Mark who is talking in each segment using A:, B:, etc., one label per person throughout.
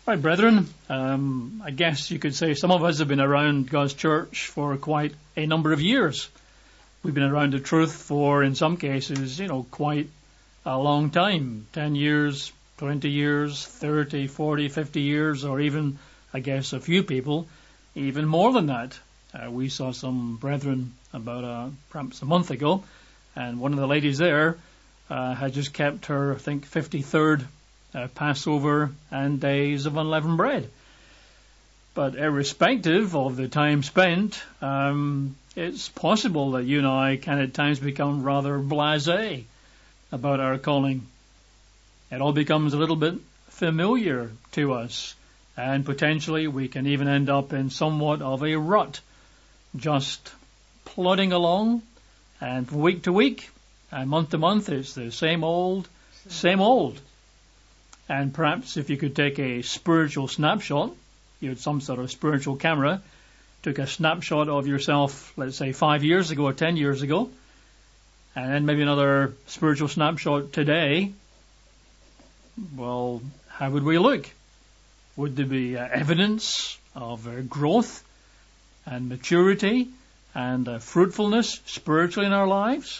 A: Right, brethren, I guess you could say some of us have been around God's church for quite a number of years. We've been around the truth for, in some cases, quite a long time. 10 years, 20 years, 30, 40, 50 years, or even, I guess, a few people, even more than that. We saw some brethren about perhaps a month ago, and one of the ladies there had just kept her, I think, 53rd Passover and days of unleavened bread. But irrespective of the time spent, it's possible that you and I can at times become rather blasé about our calling. It all becomes a little bit familiar to us, and potentially we can even end up in somewhat of a rut, just plodding along, and from week to week and month to month it's the same old. And perhaps if you could take a spiritual snapshot, you had some sort of spiritual camera, took a snapshot of yourself, let's say 5 years ago or 10 years ago, and then maybe another spiritual snapshot today, well, how would we look? Would there be evidence of growth and maturity and fruitfulness spiritually in our lives?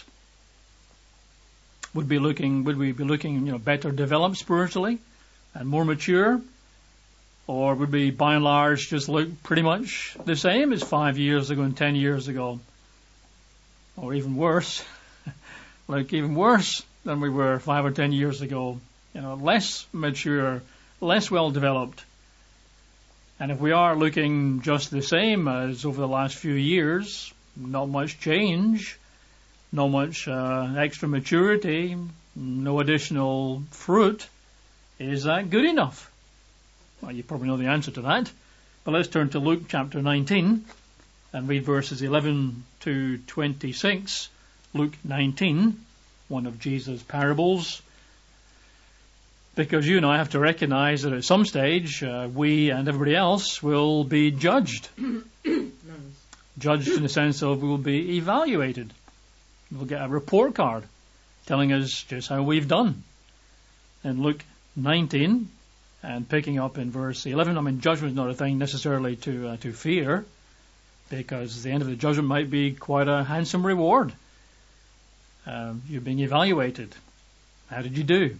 A: Would we be looking, better developed spiritually and more mature? Or would we, by and large, just look pretty much the same as 5 years ago and 10 years ago? Or even worse, like even worse than we were 5 or 10 years ago. Less mature, less well developed. And if we are looking just the same as over the last few years, not much change, not much extra maturity, no additional fruit, is that good enough? Well, you probably know the answer to that. But let's turn to Luke chapter 19 and read verses 11 to 26. Luke 19, one of Jesus' parables. Because you and I have to recognize that at some stage, we and everybody else will be judged. Judged in the sense of we will be evaluated. We'll get a report card telling us just how we've done. In Luke 19, and picking up in verse 11, judgment is not a thing necessarily to fear, because the end of the judgment might be quite a handsome reward. You're being evaluated. How did you do?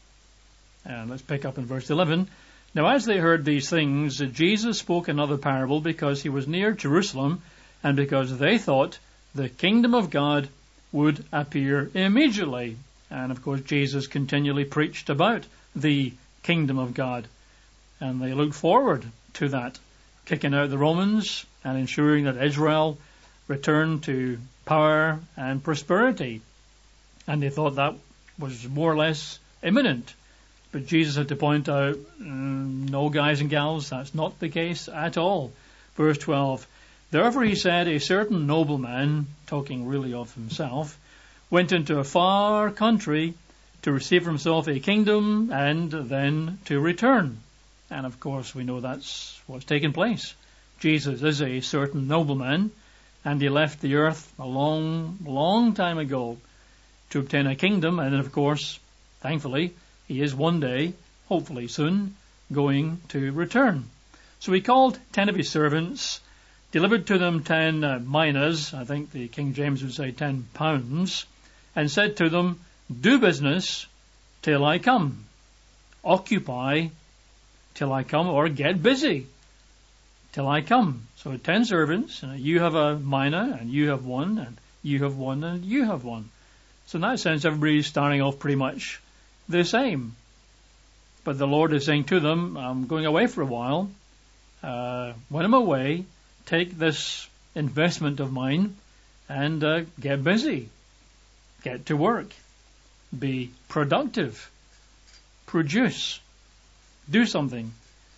A: And let's pick up in verse 11. Now as they heard these things, Jesus spoke another parable because he was near Jerusalem, and because they thought the kingdom of God would appear immediately. And of course Jesus continually preached about the kingdom of God, and they looked forward to that, kicking out the Romans and ensuring that Israel returned to power and prosperity. And they thought that was more or less imminent. But Jesus had to point out, no, guys and gals, that's not the case at all. Verse 12, therefore he said, a certain nobleman, talking really of himself, went into a far country to receive for himself a kingdom and then to return. And of course we know that's what's taken place. Jesus is a certain nobleman, and he left the earth a long, long time ago to obtain a kingdom, and then of course, thankfully, he is one day, hopefully soon, going to return. So he called 10 of his servants, delivered to them 10 minas, I think the King James would say 10 pounds, and said to them, do business till I come. Occupy till I come, or get busy till I come. So 10 servants, you have a mina, and you have one, and you have one, and you have one. So in that sense, everybody's starting off pretty much the same. But the Lord is saying to them, I'm going away for a while. When I'm away, take this investment of mine and get busy. Get to work. Be productive. Produce. Do something.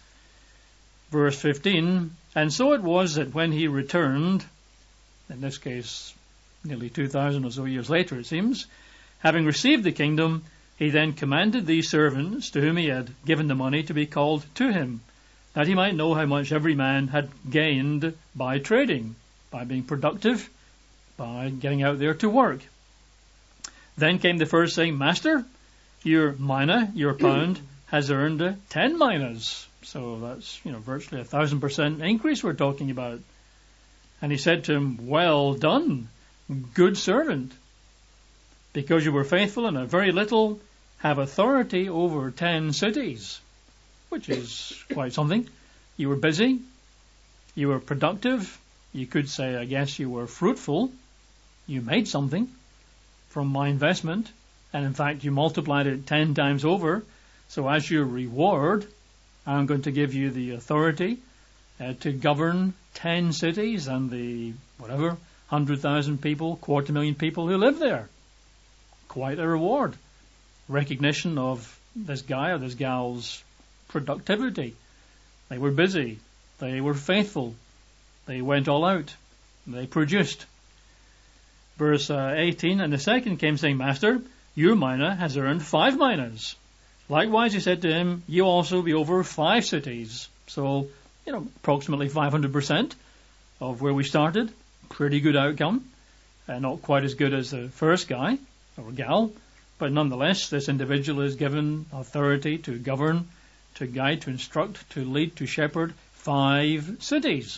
A: Verse 15, and so it was that when he returned, in this case nearly 2,000 or so years later it seems, having received the kingdom, he then commanded these servants to whom he had given the money to be called to him, that he might know how much every man had gained by trading, by being productive, by getting out there to work. Then came the first saying, Master, your mina, your pound, has earned 10 minas. So that's, virtually 1,000% increase we're talking about. And he said to him, "Well done, good servant. Because you were faithful in a very little, have authority over 10 cities." Which is quite something. You were busy. You were productive. You could say, I guess, you were fruitful. You made something from my investment. And in fact, you multiplied it 10 times over. So as your reward, I'm going to give you the authority to govern 10 cities and the, 100,000 people, 250,000 people who live there. Quite a reward. Recognition of this guy or this gal's productivity. They were busy. They were faithful. They went all out. They produced. Verse 18, and the second came saying, "Master, your mina has earned 5 minas. Likewise, he said to him, you also be over 5 cities. So, approximately 500% of where we started. Pretty good outcome. Not quite as good as the first guy or gal, but nonetheless, this individual is given authority to govern, to guide, to instruct, to lead, to shepherd 5 cities.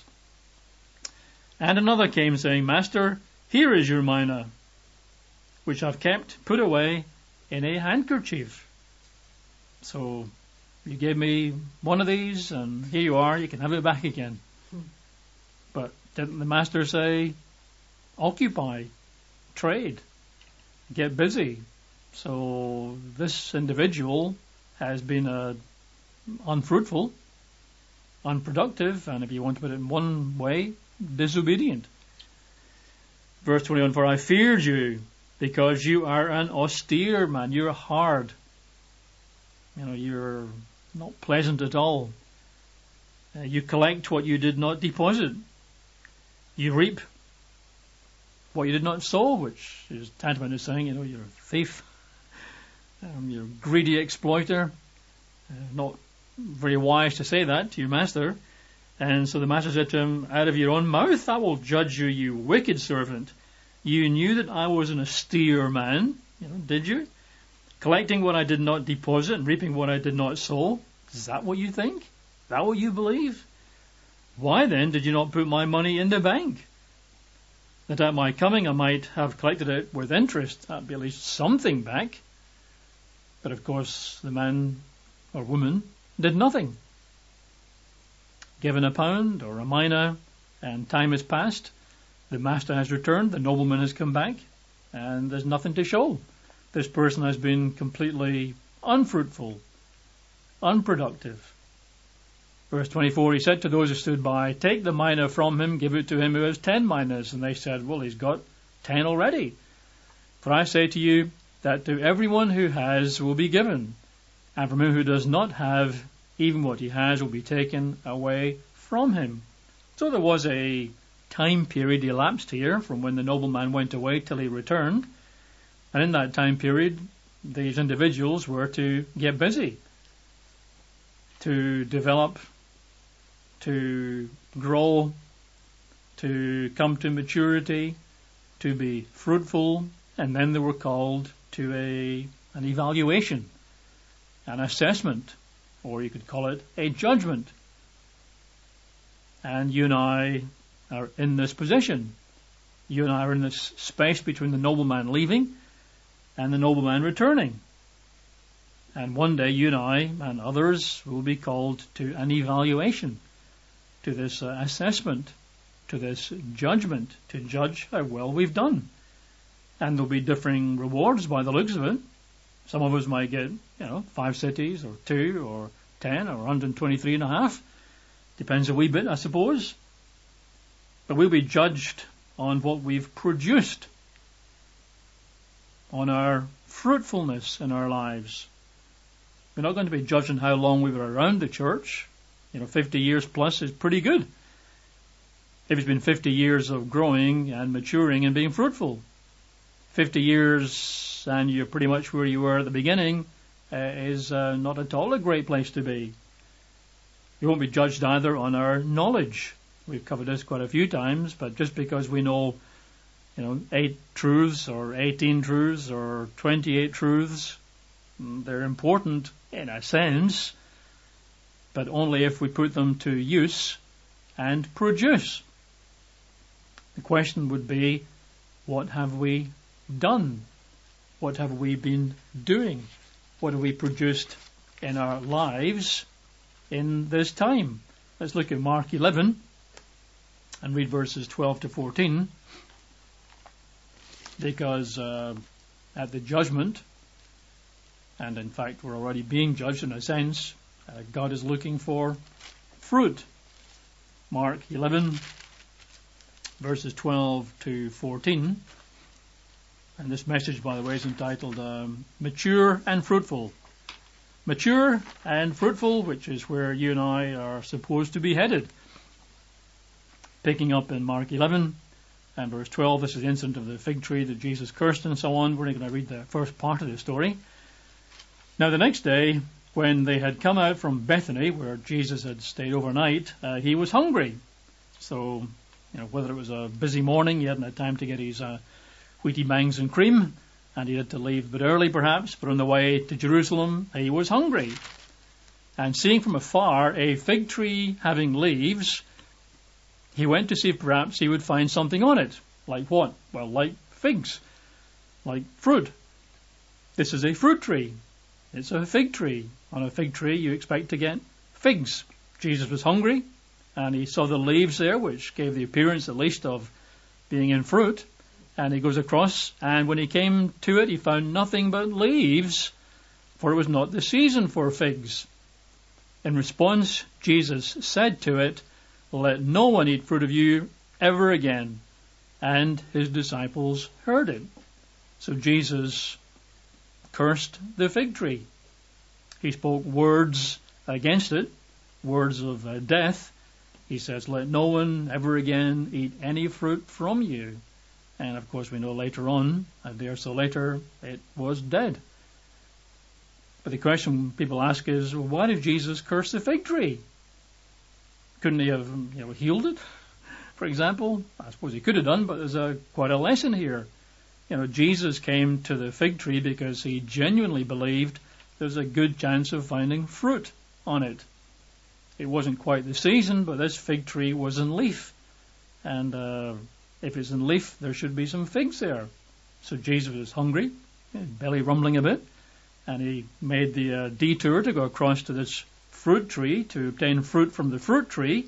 A: And another came saying, Master, here is your mina, which I've kept put away in a handkerchief. So you gave me one of these, and here you are, you can have it back again. But didn't the master say, occupy, trade, get busy? So this individual has been unfruitful, unproductive, and if you want to put it in one way, disobedient. Verse 21, for I feared you, because you are an austere man. You're hard. You're not pleasant at all. You collect what you did not deposit. You reap what you did not sow, which is tantamount to saying, you're a thief. You're a greedy exploiter. Not very wise to say that to your master. And so the master said to him, out of your own mouth I will judge you, you wicked servant. You knew that I was an austere man, did you? Collecting what I did not deposit and reaping what I did not sow. Is that what you think? Is that what you believe? Why then did you not put my money in the bank? That at my coming I might have collected it with interest. That'd be at least something back. But of course the man or woman did nothing. Given a pound or a mina, and time has passed, the master has returned, the nobleman has come back, and there's nothing to show. This person has been completely unfruitful, unproductive. Verse 24, he said to those who stood by, take the mina from him, give it to him who has 10 minas. And they said, well, he's got 10 already. For I say to you that to everyone who has will be given, and from him who does not have, even what he has will be taken away from him. So there was a time period elapsed here from when the nobleman went away till he returned. And in that time period, these individuals were to get busy, to develop, to grow, to come to maturity, to be fruitful, and then they were called to an evaluation, an assessment, or you could call it a judgment. And you and I are in this position. You and I are in this space between the nobleman leaving and the nobleman returning. And one day you and I and others will be called to an evaluation, to this assessment, to this judgment, to judge how well we've done. And there'll be differing rewards by the looks of it. Some of us might get, 5 cities, or 2, or 10, or 123 and a half. Depends a wee bit, I suppose. But we'll be judged on what we've produced, on our fruitfulness in our lives. We're not going to be judged on how long we were around the church. 50 years plus is pretty good. If it's been 50 years of growing and maturing and being fruitful. 50 years and you're pretty much where you were at the beginning is not at all a great place to be. We won't be judged either on our knowledge. We've covered this quite a few times, but just because we know 8 truths or 18 truths or 28 truths, they're important in a sense, but only if we put them to use and produce. The question would be, what have we done? What have we been doing? What have we produced in our lives in this time? Let's look at Mark 11 and read verses 12 to 14. Because at the judgment, and in fact we're already being judged in a sense, God is looking for fruit. Mark 11 verses 12 to 14. And this message, by the way, is entitled Mature and Fruitful. Mature and fruitful, which is where you and I are supposed to be headed. Picking up in Mark 11 and verse 12, this is the incident of the fig tree that Jesus cursed and so on. We're going to read the first part of the story. Now the next day, when they had come out from Bethany, where Jesus had stayed overnight, he was hungry. So, whether it was a busy morning, he hadn't had time to get his wheaty bangs and cream, and he had to leave a bit early perhaps, but on the way to Jerusalem, he was hungry. And seeing from afar a fig tree having leaves, he went to see if perhaps he would find something on it. Like what? Well, like figs, like fruit. This is a fruit tree. It's a fig tree. On a fig tree, you expect to get figs. Jesus was hungry, and he saw the leaves there, which gave the appearance at least of being in fruit. And he goes across, and when he came to it, he found nothing but leaves, for it was not the season for figs. In response, Jesus said to it, "Let no one eat fruit of you ever again." And his disciples heard it. So Jesus cursed the fig tree. He spoke words against it, words of death. He says, "Let no one ever again eat any fruit from you." And of course we know later on, a day or so later, it was dead. But the question people ask is, well, why did Jesus curse the fig tree? Couldn't he have healed it, for example? I suppose he could have done, but there's quite a lesson here. Jesus came to the fig tree because he genuinely believed there's a good chance of finding fruit on it. It wasn't quite the season, but this fig tree was in leaf. And if it's in leaf, there should be some figs there. So Jesus was hungry, belly rumbling a bit, and he made the detour to go across to this fruit tree to obtain fruit from the fruit tree.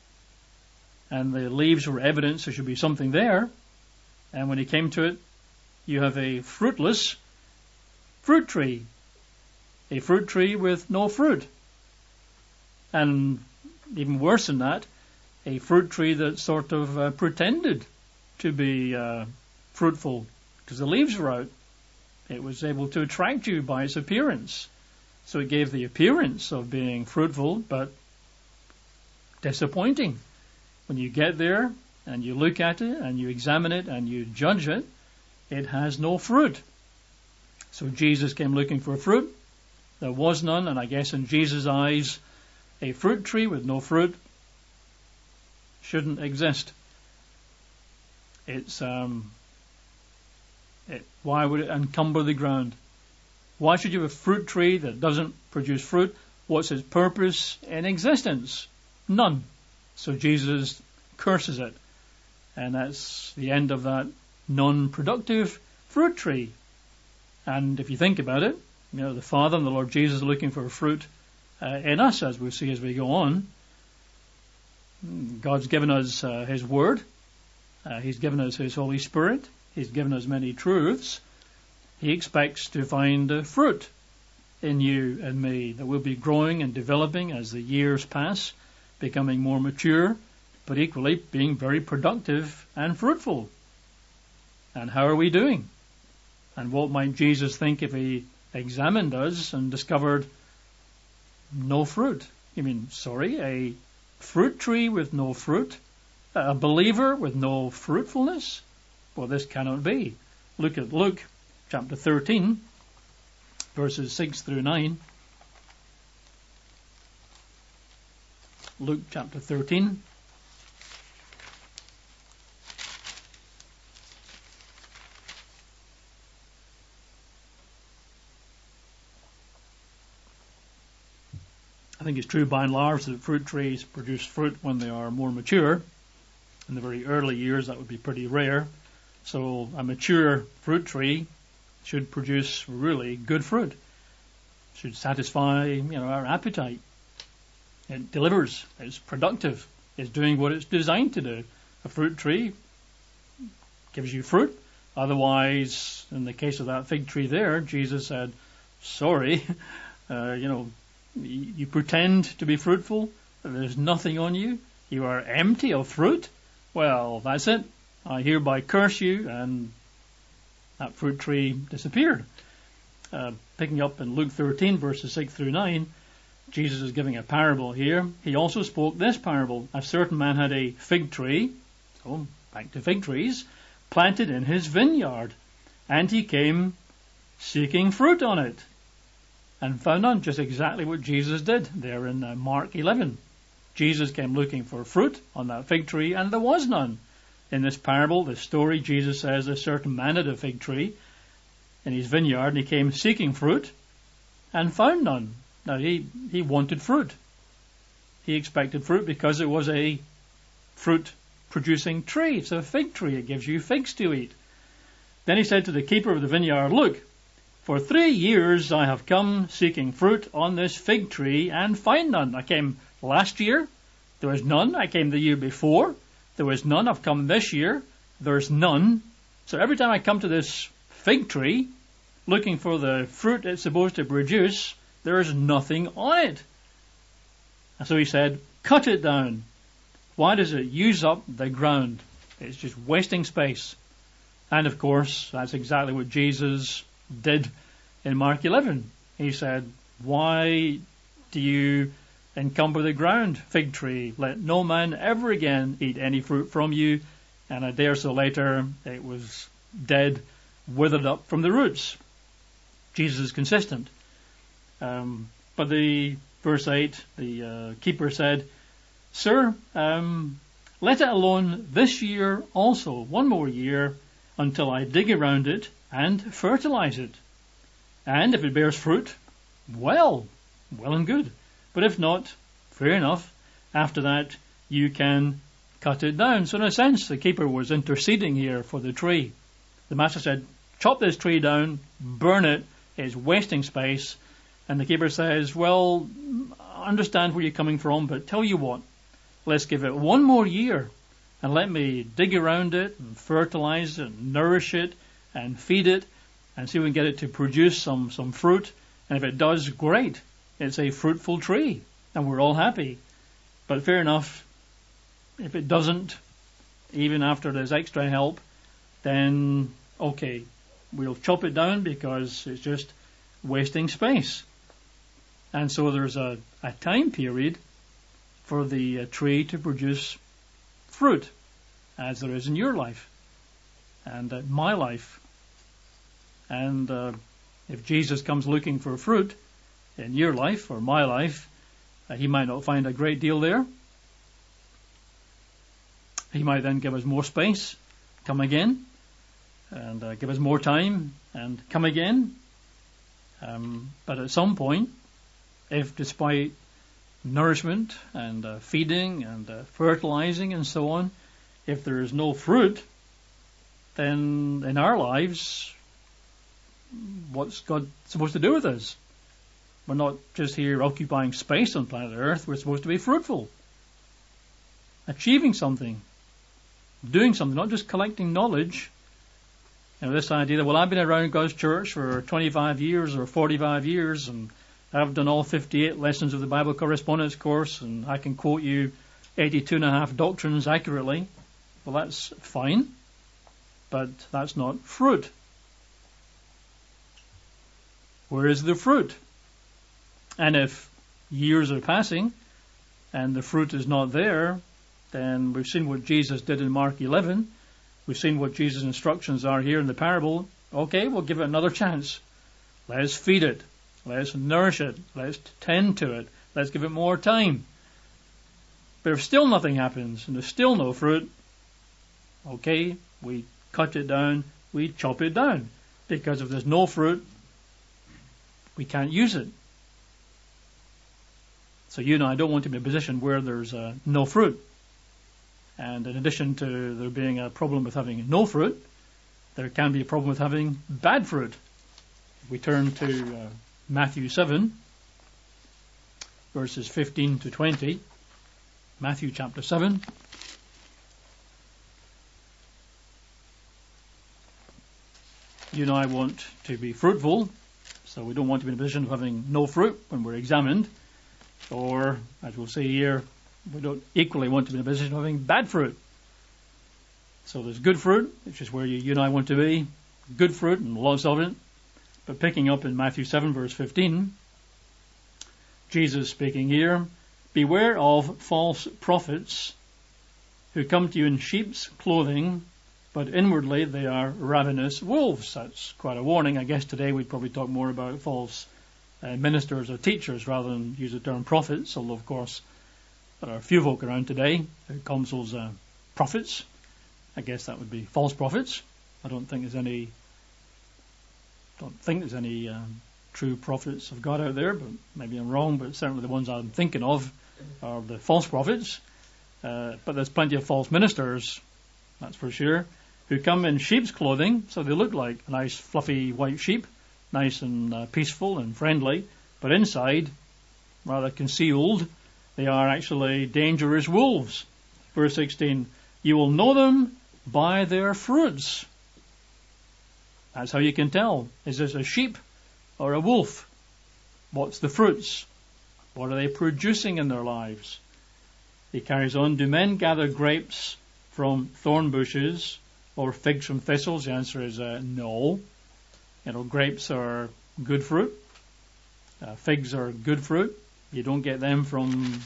A: And the leaves were evidence there should be something there. And when he came to it, you have a fruitless fruit tree. A fruit tree with no fruit. And even worse than that, a fruit tree that sort of pretended to be fruitful because the leaves were out. It was able to attract you by its appearance. So it gave the appearance of being fruitful, but disappointing. When you get there and you look at it and you examine it and you judge it, it has no fruit. So Jesus came looking for fruit. There was none, and I guess in Jesus' eyes, a fruit tree with no fruit shouldn't exist. Why would it encumber the ground? Why should you have a fruit tree that doesn't produce fruit? What's its purpose in existence? None. So Jesus curses it. And that's the end of that non-productive fruit tree. And if you think about it, the Father and the Lord Jesus are looking for fruit in us, as we'll see as we go on. God's given us His Word. He's given us His Holy Spirit. He's given us many truths. He expects to find fruit in you and me that will be growing and developing as the years pass, becoming more mature, but equally being very productive and fruitful. And how are we doing? And what might Jesus think if He examined us and discovered no fruit? A fruit tree with no fruit? A believer with no fruitfulness? Well, this cannot be. Look at Luke chapter 13, verses 6 through 9. Luke chapter 13. think it's true by and large that fruit trees produce fruit when they are more mature. In the very early years, that would be pretty rare. So a mature fruit tree should produce really good fruit. Should satisfy, our appetite. It delivers. It's productive. It's doing what it's designed to do. A fruit tree gives you fruit. Otherwise, in the case of that fig tree there, Jesus said, sorry, you pretend to be fruitful. There's nothing on you. You are empty of fruit. Well, that's it. I hereby curse you, and that fruit tree disappeared. Picking up in Luke 13, verses 6 through 9, Jesus is giving a parable here. He also spoke this parable. A certain man had a fig tree, so back to fig trees, planted in his vineyard, and he came seeking fruit on it, and found none. Just exactly what Jesus did there in Mark 11. Jesus came looking for fruit on that fig tree, and there was none. In this parable, this story, Jesus says a certain man had a fig tree in his vineyard, and he came seeking fruit and found none. Now, he wanted fruit. He expected fruit because it was a fruit-producing tree. It's a fig tree. It gives you figs to eat. Then he said to the keeper of the vineyard, look, for 3 years I have come seeking fruit on this fig tree and find none. I came last year, there was none. I came the year before, there was none. I've come this year, there's none. So every time I come to this fig tree, looking for the fruit it's supposed to produce, there is nothing on it. And so he said, cut it down. Why does it use up the ground? It's just wasting space. And of course, that's exactly what Jesus did in Mark 11. He said, why do you encumber the ground, fig tree? Let no man ever again eat any fruit from you. And a day or so later, it was dead, withered up from the roots. Jesus is consistent. But the verse 8, the keeper said, Sir, let it alone this year also, 1 more year, until I dig around it and fertilize it. And if it bears fruit, well and good. But if not, fair enough. After that, you can cut it down. So in a sense, the keeper was interceding here for the tree. The master said, chop this tree down, burn it, it's wasting space. And the keeper says, well, I understand where you're coming from, but tell you what, let's give it 1 more year and let me dig around it and fertilize it and nourish it and feed it and see if we can get it to produce some fruit. And if it does, great. It's a fruitful tree and we're all happy. But fair enough, if it doesn't, even after there's extra help, then okay, we'll chop it down because it's just wasting space. And so there's a time period for the tree to produce fruit, as there is in your life and my life. And if Jesus comes looking for fruit in your life or my life, he might not find a great deal there. He might then give us more space, come again, and give us more time and come again. But at some point, if despite nourishment and feeding and fertilizing and so on, if there is no fruit, then in our lives, what's God supposed to do with us? We're not just here occupying space on planet Earth. We're supposed to be fruitful, achieving something, doing something, not just collecting knowledge. This idea that, well, I've been around God's church for 25 years or 45 years and I've done all 58 lessons of the Bible correspondence course and I can quote you 82 and a half doctrines accurately. Well, that's fine, but that's not fruit. Where is the fruit? And if years are passing and the fruit is not there, then we've seen what Jesus did in Mark 11. We've seen what Jesus' instructions are here in the parable. Okay, we'll give it another chance. Let's feed it. Let's nourish it. Let's tend to it. Let's give it more time. But if still nothing happens and there's still no fruit, okay, we cut it down, we chop it down. Because if there's no fruit, we can't use it. So you and I don't want to be in a position where there's no fruit. And in addition to there being a problem with having no fruit, there can be a problem with having bad fruit. We turn to Matthew 7, verses 15 to 20. Matthew chapter 7. You and I want to be fruitful, so we don't want to be in a position of having no fruit when we're examined. Or, as we'll see here, we don't equally want to be in a position of having bad fruit. So there's good fruit, which is where you and I want to be. Good fruit and lots of it. But picking up in Matthew 7 verse 15, Jesus speaking here, beware of false prophets who come to you in sheep's clothing, but inwardly they are ravenous wolves. That's quite a warning. I guess today we'd probably talk more about false ministers or teachers rather than use the term prophets, although of course there are a few folk around today who call themselves prophets. I guess that would be false prophets. I don't think there's any true prophets of God out there, but maybe I'm wrong, but certainly the ones I'm thinking of are the false prophets. But there's plenty of false ministers, that's for sure, who come in sheep's clothing, so they look like a nice fluffy white sheep, nice and peaceful and friendly, but inside, rather concealed, they are actually dangerous wolves. Verse 16, you will know them by their fruits. That's how you can tell. Is this a sheep or a wolf? What's the fruits? What are they producing in their lives? He carries on, do men gather grapes from thorn bushes or figs from thistles? The answer is no. Grapes are good fruit. Figs are good fruit. You don't get them from,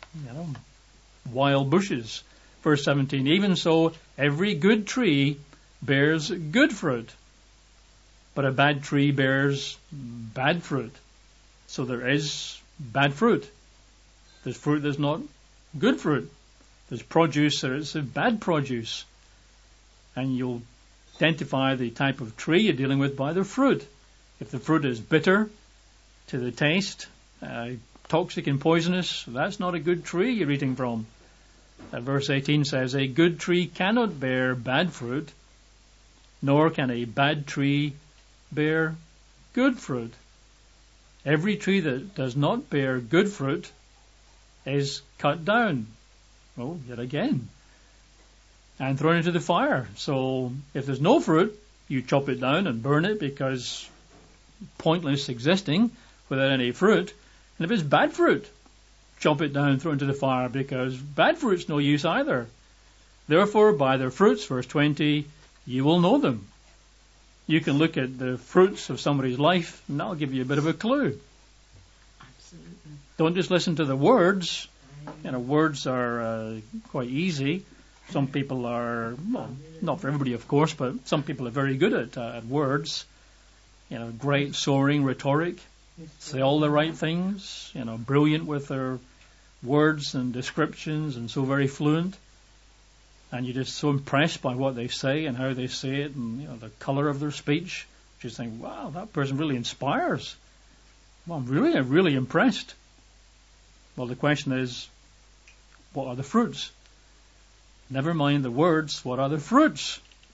A: wild bushes. Verse 17, even so, every good tree bears good fruit, but a bad tree bears bad fruit. So there is bad fruit. There's fruit that's not good fruit. There's produce that is bad produce. And you'll identify the type of tree you're dealing with by the fruit. If the fruit is bitter to the taste, toxic and poisonous, that's not a good tree you're eating from. Verse 18 says, a good tree cannot bear bad fruit, nor can a bad tree bear good fruit. Every tree that does not bear good fruit is cut down. Oh, yet again. And thrown into the fire. So if there's no fruit, you chop it down and burn it because pointless existing without any fruit. And if it's bad fruit, chop it down, throw it into the fire because bad fruit's no use either. Therefore, by their fruits, verse 20, you will know them. You can look at the fruits of somebody's life and that'll give you a bit of a clue.
B: Absolutely.
A: Don't just listen to the words. Words are quite easy. Some people are, well, not for everybody, of course, but some people are very good at words. Great soaring rhetoric, say all the right things, brilliant with their words and descriptions and so very fluent. And you're just so impressed by what they say and how they say it and, the color of their speech. You just think, wow, that person really inspires. Well, I'm really impressed. Well, the question is, what are the fruits? Never mind the words, what are the fruits?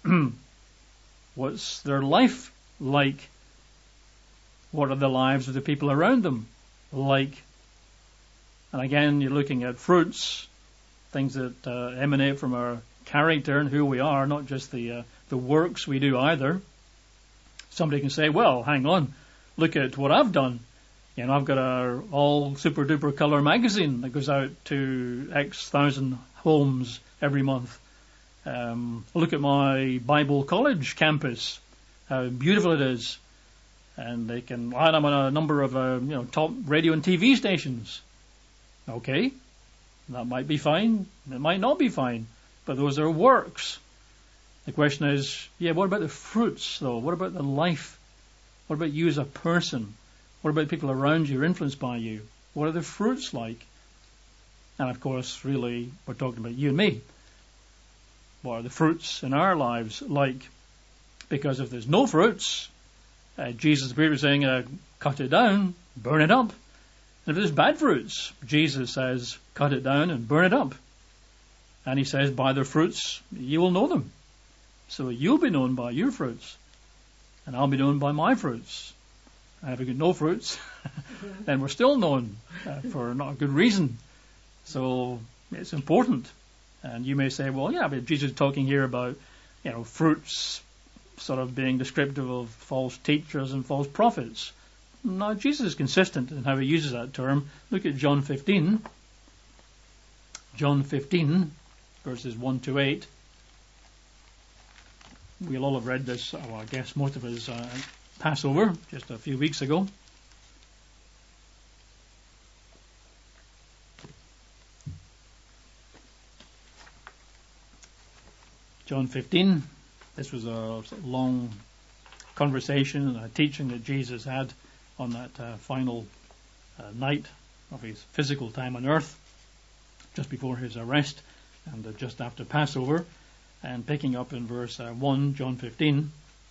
A: What's their life like? What are the lives of the people around them like? And again, you're looking at fruits, things that emanate from our character and who we are, not just the works we do either. Somebody can say, well, hang on, look at what I've done. I've got a all super duper color magazine that goes out to X thousand homes every month. Look at my Bible college campus, how beautiful it is. And they can add them on a number of top radio and TV stations. Okay, that might be fine. It might not be fine. But those are works. The question is, what about the fruits, though? What about the life? What about you as a person? What about people around you, influenced by you? What are the fruits like? And of course, really, we're talking about you and me. What are the fruits in our lives like? Because if there's no fruits, Jesus appeared saying, cut it down, burn it up. And if there's bad fruits, Jesus says, cut it down and burn it up. And he says, by their fruits you will know them. So you'll be known by your fruits, and I'll be known by my fruits. And if we get no fruits, then we're still known for not a good reason. So it's important. And you may say, well, yeah, but Jesus is talking here about, fruits sort of being descriptive of false teachers and false prophets. No, Jesus is consistent in how he uses that term. Look at John 15. John 15, verses 1 to 8. We'll all have read this, I guess most of us, Passover, just a few weeks ago. John 15, this was a long conversation and a teaching that Jesus had on that final night of his physical time on earth, just before his arrest and just after Passover. And picking up in verse 1, John 15,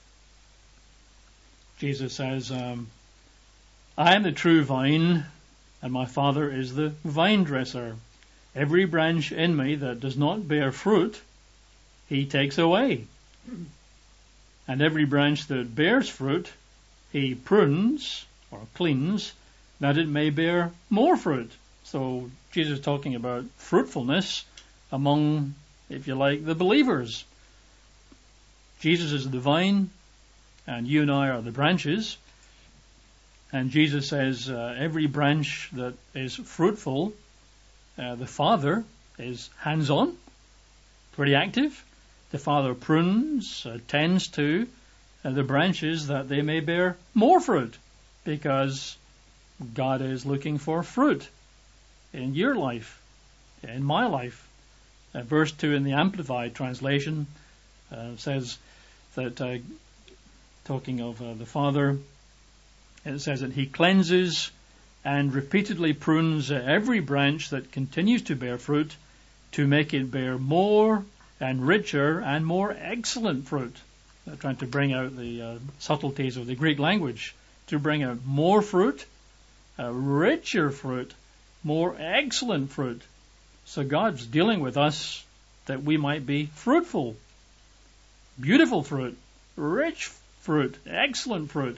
A: Jesus says, I am the true vine, and my Father is the vine dresser. Every branch in me that does not bear fruit, he takes away. And every branch that bears fruit, he prunes or cleans, that it may bear more fruit. So Jesus is talking about fruitfulness among, if you like, the believers. Jesus is the vine, and you and I are the branches. And Jesus says every branch that is fruitful, the Father is hands-on, pretty active. The Father prunes, tends to the branches that they may bear more fruit, because God is looking for fruit in your life, in my life. Verse 2 in the Amplified translation says that, talking of the Father, it says that he cleanses and repeatedly prunes every branch that continues to bear fruit to make it bear more and richer and more excellent fruit. Trying to bring out the subtleties of the Greek language, to bring out more fruit, richer fruit, more excellent fruit. So God's dealing with us that we might be fruitful, beautiful fruit, rich fruit, excellent fruit.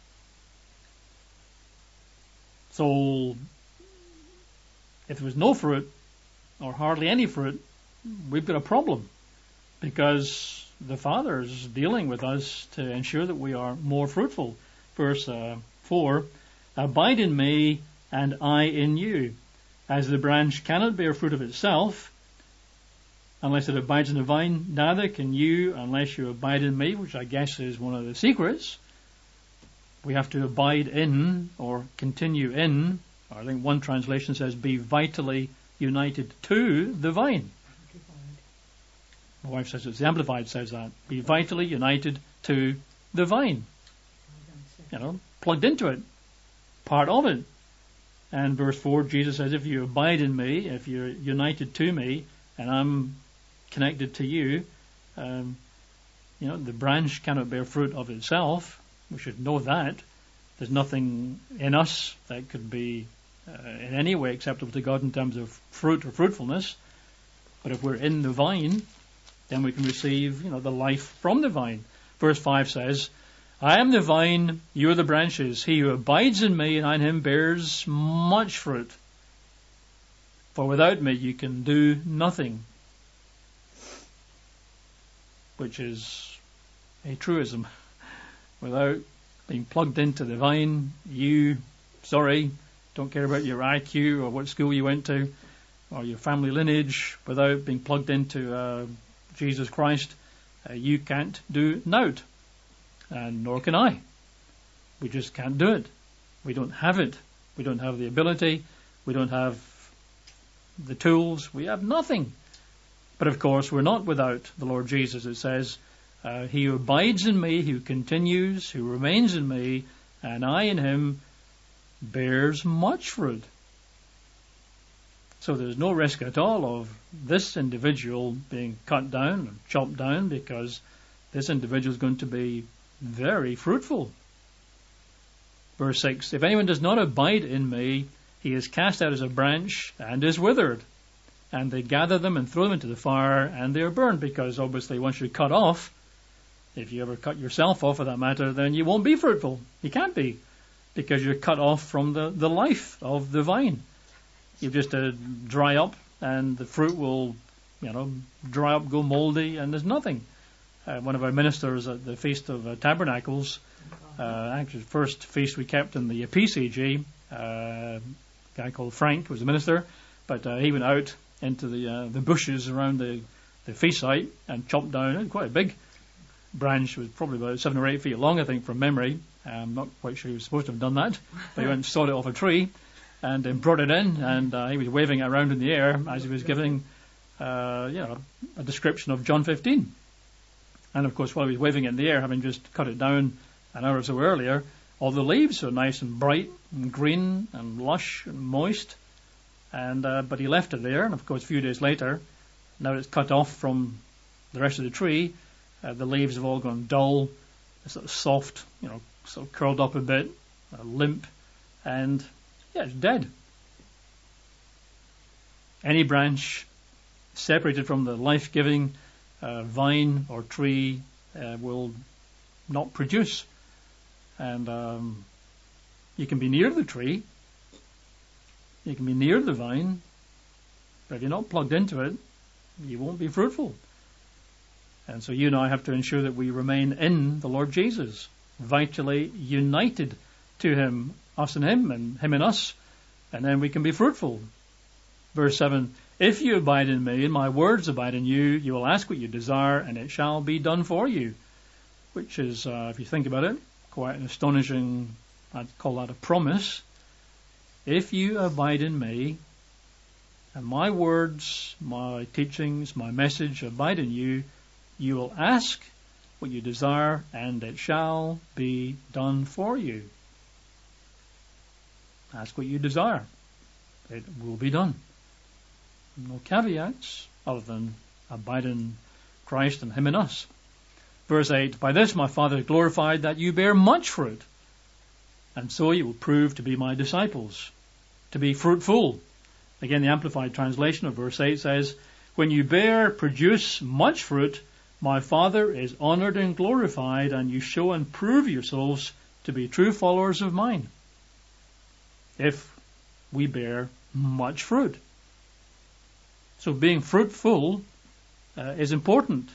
A: So if there was no fruit, or hardly any fruit, we've got a problem, because the Father is dealing with us to ensure that we are more fruitful. Verse 4, abide in me and I in you. As the branch cannot bear fruit of itself unless it abides in the vine, neither can you unless you abide in me, which I guess is one of the secrets. We have to abide in, or continue in, or I think one translation says be vitally united to the vine. My wife says it's the Amplified says that. Be vitally united to the vine. Plugged into it. Part of it. And verse 4, Jesus says, if you abide in me, if you're united to me, and I'm connected to you, the branch cannot bear fruit of itself. We should know that. There's nothing in us that could be in any way acceptable to God in terms of fruit or fruitfulness. But if we're in the vine, then we can receive, the life from the vine. Verse 5 says, I am the vine, you are the branches. He who abides in me and I in him bears much fruit. For without me you can do nothing. Which is a truism. Without being plugged into the vine, don't care about your IQ or what school you went to or your family lineage. Without being plugged into Jesus Christ, you can't do naught. And nor can I. We just can't do it. We don't have it. We don't have the ability. We don't have the tools. We have nothing. But of course, we're not without the Lord Jesus. It says, he who abides in me, who continues, who remains in me, and I in him, bears much fruit. So there's no risk at all of this individual being cut down or chopped down, because this individual is going to be very fruitful. Verse 6, if anyone does not abide in me, he is cast out as a branch and is withered. And they gather them and throw them into the fire, and they are burned, because obviously once you're cut off, if you ever cut yourself off for that matter, then you won't be fruitful. You can't be, because you're cut off from the life of the vine. You just dry up, and the fruit will, dry up, go moldy, and there's nothing. One of our ministers at the Feast of Tabernacles, actually the first feast we kept in the PCG, a guy called Frank was the minister, but he went out into the bushes around the feast site and chopped down quite a big branch. It was probably about 7 or 8 feet long, I think, from memory. I'm not quite sure he was supposed to have done that, but he went and sawed it off a tree and then brought it in, and he was waving it around in the air as he was giving a description of John 15. And of course, while he was waving it in the air, having just cut it down an hour or so earlier, all the leaves are nice and bright and green and lush and moist. And but he left it there, and of course, a few days later, now it's cut off from the rest of the tree. The leaves have all gone dull, sort of soft, sort of curled up a bit, limp, and it's dead. Any branch separated from the life-giving vine or tree will not produce. And you can be near the tree, you can be near the vine, but if you're not plugged into it, you won't be fruitful. And so you and I have to ensure that we remain in the Lord Jesus, vitally united to Him, us and Him and us, and then we can be fruitful. Verse 7, if you abide in me and my words abide in you, you will ask what you desire and it shall be done for you. Which is, if you think about it, quite an astonishing, I'd call that a promise. If you abide in me and my words, my teachings, my message abide in you, you will ask what you desire and it shall be done for you. Ask what you desire. It will be done. No caveats other than abide in Christ and Him in us. Verse 8, by this my Father is glorified, that you bear much fruit, and so you will prove to be my disciples, to be fruitful. Again, the Amplified translation of verse 8 says, when you produce much fruit, my Father is honored and glorified, and you show and prove yourselves to be true followers of mine. If we bear much fruit. So being fruitful is important,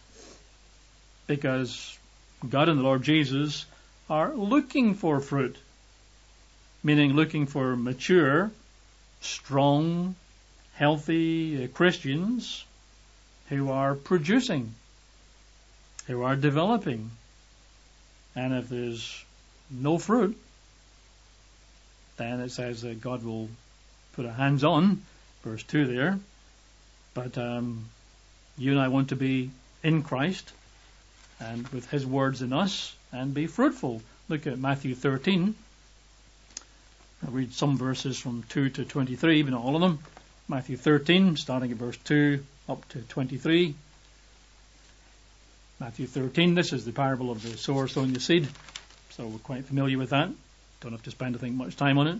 A: because God and the Lord Jesus are looking for fruit, meaning looking for mature, strong, healthy Christians who are producing, who are developing. And if there's no fruit, then it says that God will put our hands on, verse 2 there. But you and I want to be in Christ and with His words in us and be fruitful. Look at Matthew 13. I'll read some verses from 2 to 23, but not all of them. Matthew 13, starting at verse 2 up to 23. Matthew 13, this is the parable of the sower sowing the seed. So we're quite familiar with that. Don't have to spend, I think, much time on it.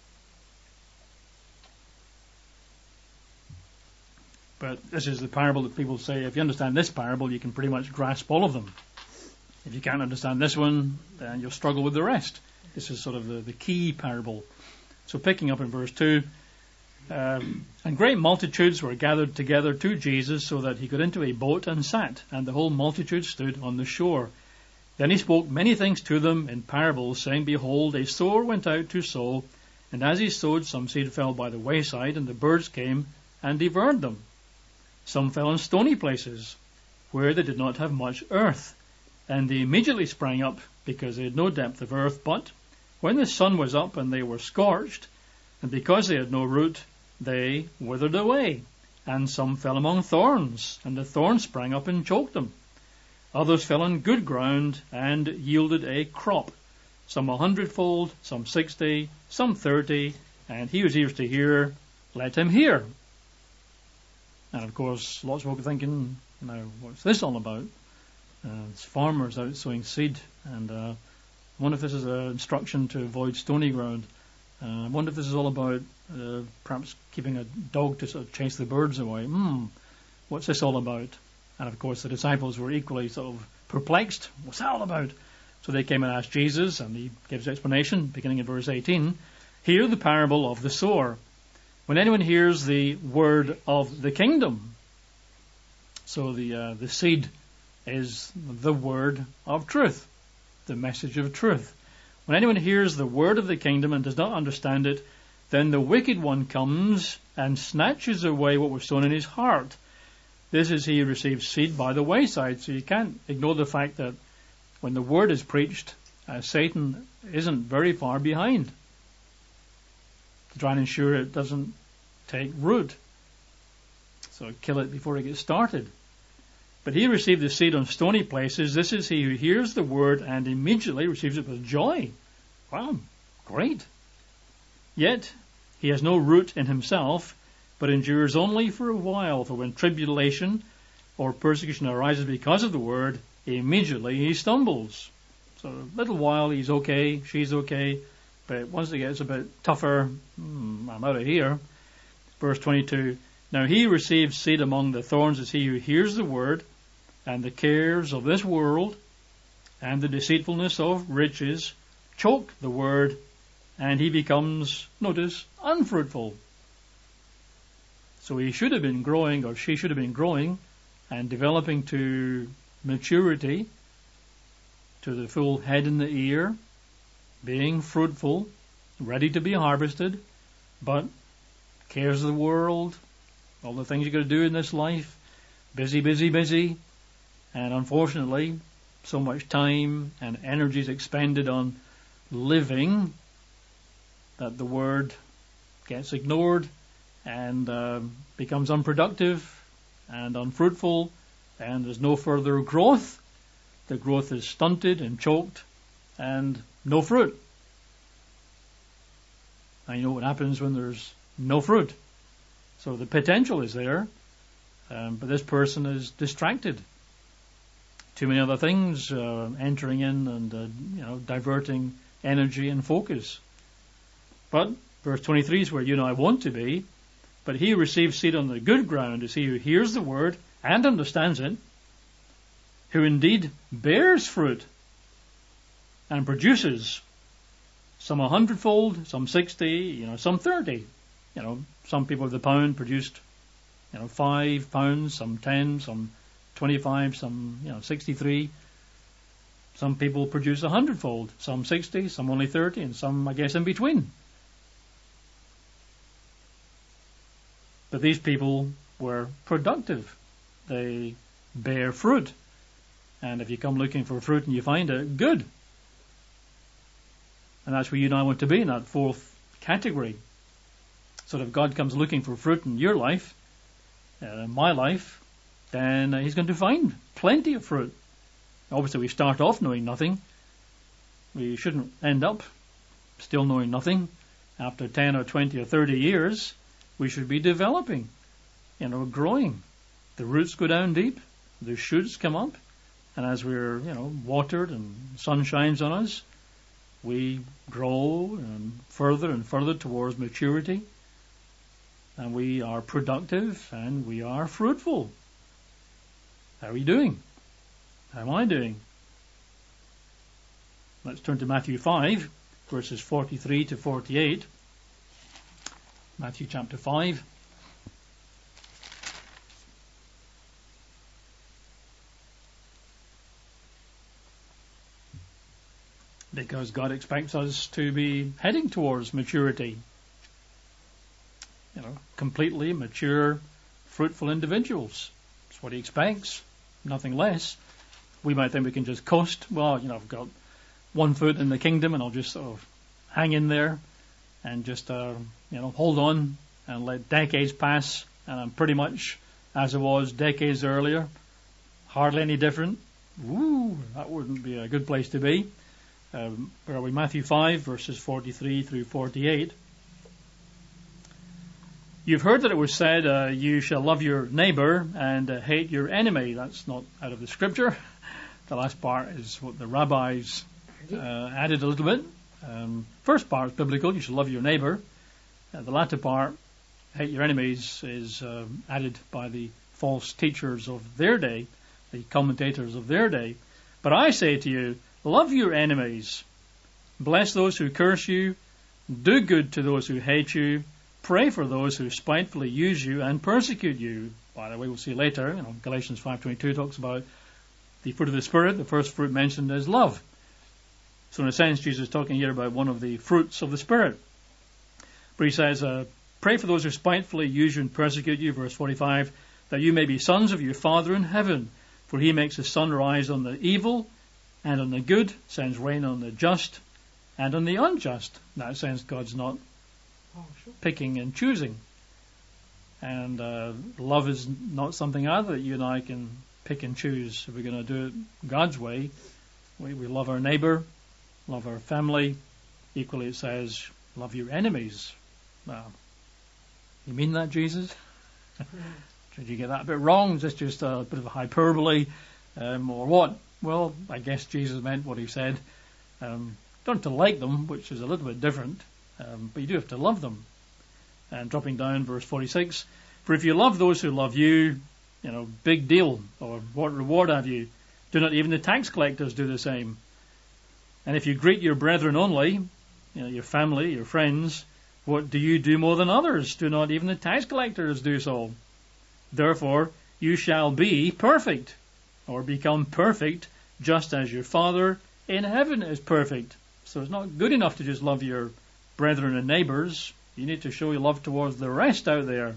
A: But this is the parable that people say, if you understand this parable, you can pretty much grasp all of them. If you can't understand this one, then you'll struggle with the rest. This is sort of the key parable. So picking up in verse 2, and great multitudes were gathered together to Jesus so that he got into a boat and sat, and the whole multitude stood on the shore. Then he spoke many things to them in parables, saying, behold, a sower went out to sow, and as he sowed, some seed fell by the wayside, and the birds came and devoured them. Some fell in stony places, where they did not have much earth, and they immediately sprang up, because they had no depth of earth. But when the sun was up, and they were scorched, and because they had no root, they withered away. And some fell among thorns, and the thorns sprang up and choked them. Others fell on good ground, and yielded a crop, some 100-fold, some 60, some 30, and he who has ears to hear, let him hear. And of course, lots of people are thinking, what's this all about? It's farmers out sowing seed, and I wonder if this is an instruction to avoid stony ground. I wonder if this is all about perhaps keeping a dog to sort of chase the birds away. What's this all about? And of course the disciples were equally sort of perplexed. What's that all about? So they came and asked Jesus, and he gives explanation, beginning in verse 18. Hear the parable of the sower. When anyone hears the word of the kingdom, so the seed is the word of truth, the message of truth. When anyone hears the word of the kingdom and does not understand it, then the wicked one comes and snatches away what was sown in his heart. This is he who receives seed by the wayside. So you can't ignore the fact that when the word is preached, Satan isn't very far behind to try and ensure it doesn't take root. So kill it before it gets started. But he received the seed on stony places. This is he who hears the word and immediately receives it with joy. Wow, great. Yet he has no root in himself, but endures only for a while. For when tribulation or persecution arises because of the word, immediately he stumbles. So a little while he's okay, she's okay, but once it gets a bit tougher, I'm out of here. Verse 22, now he receives seed among the thorns is he who hears the word, and the cares of this world and the deceitfulness of riches choke the word, and he becomes, notice, unfruitful. So he should have been growing, or she should have been growing and developing to maturity, to the full head in the ear, being fruitful, ready to be harvested, but cares of the world, all the things you've got to do in this life, busy, busy, busy, and unfortunately so much time and energy is expended on living that the word gets ignored and becomes unproductive and unfruitful, and there's no further growth. The growth is stunted and choked and no fruit. And you know what happens when there's no fruit. So the potential is there, but this person is distracted. Too many other things entering in and diverting energy and focus. But verse 23 is where you and I want to be. But he who receives seed on the good ground is he who hears the word and understands it, who indeed bears fruit and produces some 100-fold, some 60, some 30. Some people of the pound produced 5 pounds, some 10, some 25, some 63. Some people produce 100-fold, some 60, some only 30, and some, I guess, in between. But these people were productive. They bear fruit. And if you come looking for fruit and you find it, good. And that's where you and I want to be, in that fourth category. So if God comes looking for fruit in your life, in my life, then he's going to find plenty of fruit. Obviously, we start off knowing nothing. We shouldn't end up still knowing nothing. After 10 or 20 or 30 years, we should be developing, growing. The roots go down deep, the shoots come up, and as we're, watered and sun shines on us, we grow and further towards maturity, and we are productive and we are fruitful. How are you doing? How am I doing? Let's turn to Matthew 5, verses 43 to 48. Matthew chapter 5. Because God expects us to be heading towards maturity. Completely mature, fruitful individuals. That's what he expects, nothing less. We might think we can just coast. Well, I've got 1 foot in the kingdom and I'll just sort of hang in there and just, hold on and let decades pass, and I'm pretty much as I was decades earlier. Hardly any different. Ooh, that wouldn't be a good place to be. Where are we? Matthew 5, verses 43 through 48. You've heard that it was said, you shall love your neighbor and hate your enemy. That's not out of the scripture. The last part is what the rabbis added a little bit. First part is biblical. You should love your neighbour. The latter part, hate your enemies, is added by the false teachers of their day, the commentators of their day. But I say to you, love your enemies. Bless those who curse you. Do good to those who hate you. Pray for those who spitefully use you and persecute you. By the way, we'll see later, Galatians 5:22 talks about the fruit of the Spirit. The first fruit mentioned is love. So in a sense, Jesus is talking here about one of the fruits of the Spirit. But he says, pray for those who spitefully use you and persecute you, verse 45, that you may be sons of your Father in heaven. For he makes the sun rise on the evil and on the good, sends rain on the just and on the unjust. In that sense, God's not picking and choosing. And love is not something either that you and I can pick and choose. If we're going to do it God's way, we love our neighbour, love our family. Equally it says, love your enemies. Now, you mean that, Jesus? Did you get that a bit wrong? Is this just a bit of a hyperbole? Or what? Well, I guess Jesus meant what he said. Don't have to like them, which is a little bit different, but you do have to love them. And dropping down, verse 46, for if you love those who love you, big deal, or what reward have you? Do not even the tax collectors do the same? And if you greet your brethren only, your family, your friends, what do you do more than others? Do not even the tax collectors do so? Therefore, you shall be perfect, or become perfect, just as your Father in heaven is perfect. So it's not good enough to just love your brethren and neighbours. You need to show your love towards the rest out there,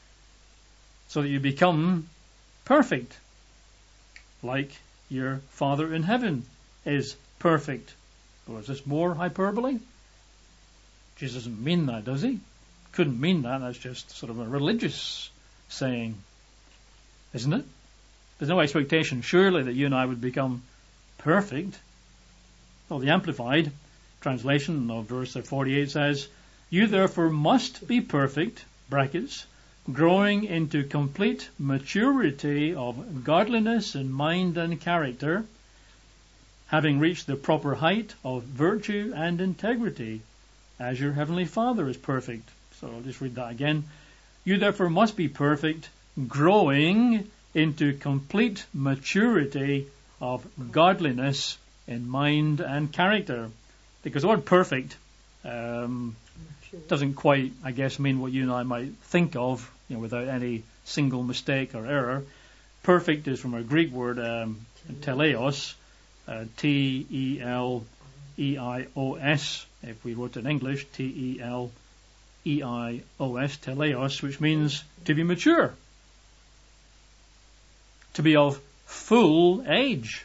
A: so that you become perfect, like your Father in heaven is perfect. Well, is this more hyperbole? Jesus doesn't mean that, does he? Couldn't mean that. That's just sort of a religious saying, isn't it? There's no expectation, surely, that you and I would become perfect. Well, the Amplified translation of verse 48 says, you therefore must be perfect, brackets, growing into complete maturity of godliness in mind and character, having reached the proper height of virtue and integrity, as your heavenly Father is perfect. So I'll just read that again. You therefore must be perfect, growing into complete maturity of godliness in mind and character. Because the word perfect doesn't quite, I guess, mean what you and I might think of, without any single mistake or error. Perfect is from a Greek word, teleos, T-E-L-E-I-O-S. If we wrote it in English, T-E-L-E-I-O-S, teleos, which means to be mature, to be of full age,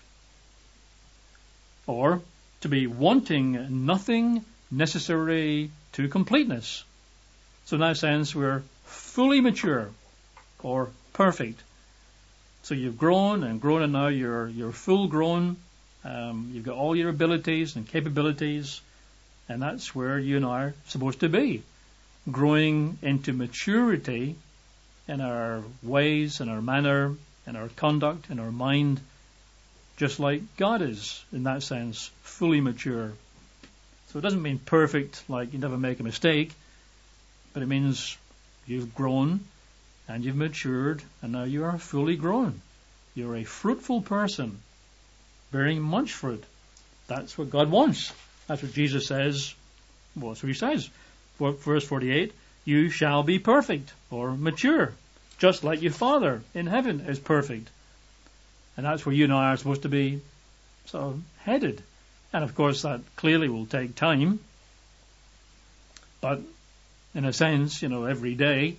A: or to be wanting nothing necessary to completeness. So in that sense, we're fully mature or perfect. So you've grown and grown, and now you're full grown. You've got all your abilities and capabilities, and that's where you and I are supposed to be, growing into maturity in our ways, in our manner, in our conduct, in our mind, just like God is, in that sense, fully mature. So it doesn't mean perfect, like you never make a mistake, but it means you've grown and you've matured, and now you are fully grown. You're a fruitful person, bearing much fruit. That's what God wants. That's what Jesus says. Well, that's what he says. Verse 48, you shall be perfect or mature, just like your Father in heaven is perfect. And that's where you and I are supposed to be sort of headed. And of course that clearly will take time. But in a sense, every day,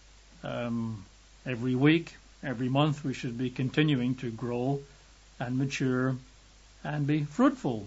A: every week, every month, we should be continuing to grow and mature and be fruitful.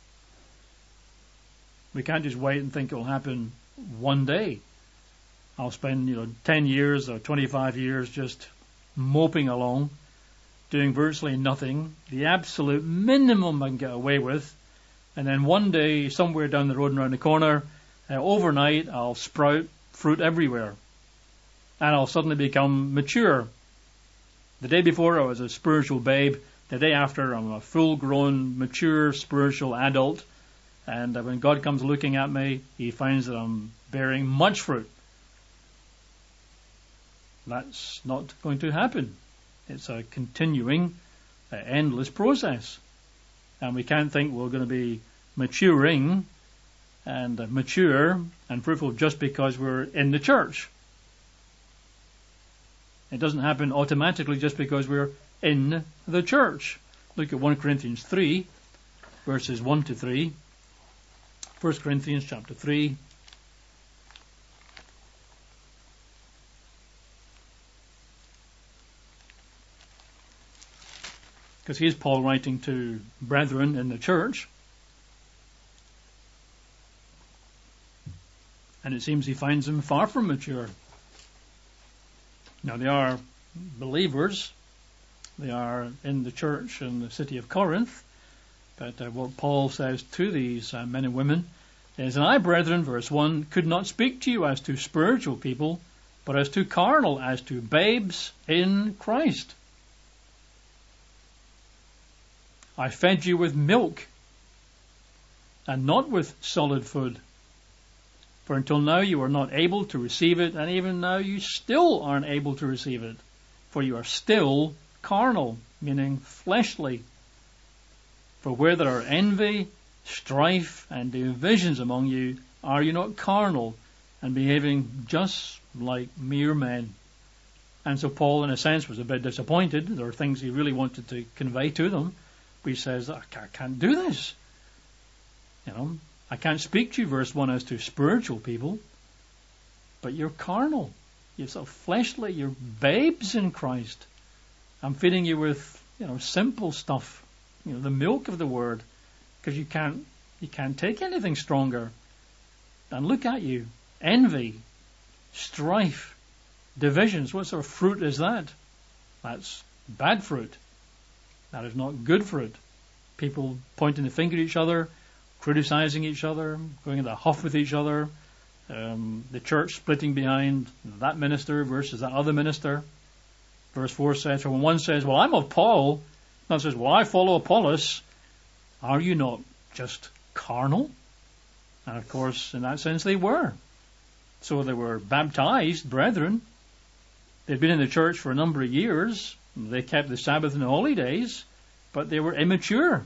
A: We can't just wait and think it will happen one day. I'll spend, 10 years or 25 years just moping along, doing virtually nothing, the absolute minimum I can get away with, and then one day, somewhere down the road and around the corner, overnight, I'll sprout fruit everywhere, and I'll suddenly become mature. The day before, I was a spiritual babe. The day after, I'm a full-grown, mature, spiritual adult. And when God comes looking at me, he finds that I'm bearing much fruit. That's not going to happen. It's a continuing, endless process. And we can't think we're going to be maturing and mature and fruitful just because we're in the church. It doesn't happen automatically just because we're in the church. Look at 1 Corinthians 3, verses 1 to 3. 1 Corinthians chapter 3. Because here's Paul writing to brethren in the church. And it seems he finds them far from mature. Now they are believers. They are in the church in the city of Corinth. But what Paul says to these men and women is, and I, brethren, verse 1, could not speak to you as to spiritual people, but as to carnal, as to babes in Christ. I fed you with milk and not with solid food. For until now you were not able to receive it, and even now you still aren't able to receive it. For you are still carnal, meaning fleshly. For where there are envy, strife, and divisions among you, are you not carnal and behaving just like mere men? And so Paul, in a sense, was a bit disappointed. There are things he really wanted to convey to them. But he says, I can't do this. I can't speak to you, verse 1, as to spiritual people, but you're carnal. You're so fleshly. You're babes in Christ. I'm feeding you with, simple stuff, the milk of the word, because you can't take anything stronger. And look at you. Envy, strife, divisions. What sort of fruit is that? That's bad fruit. That is not good fruit. People pointing the finger at each other, criticizing each other, going in a huff with each other, the church splitting behind that minister versus that other minister. Verse 4 says, for when one says, well, I'm of Paul, another says, well, I follow Apollos, are you not just carnal? And of course, in that sense, they were. So they were baptized brethren. They'd been in the church for a number of years. They kept the Sabbath and the holy days, but they were immature.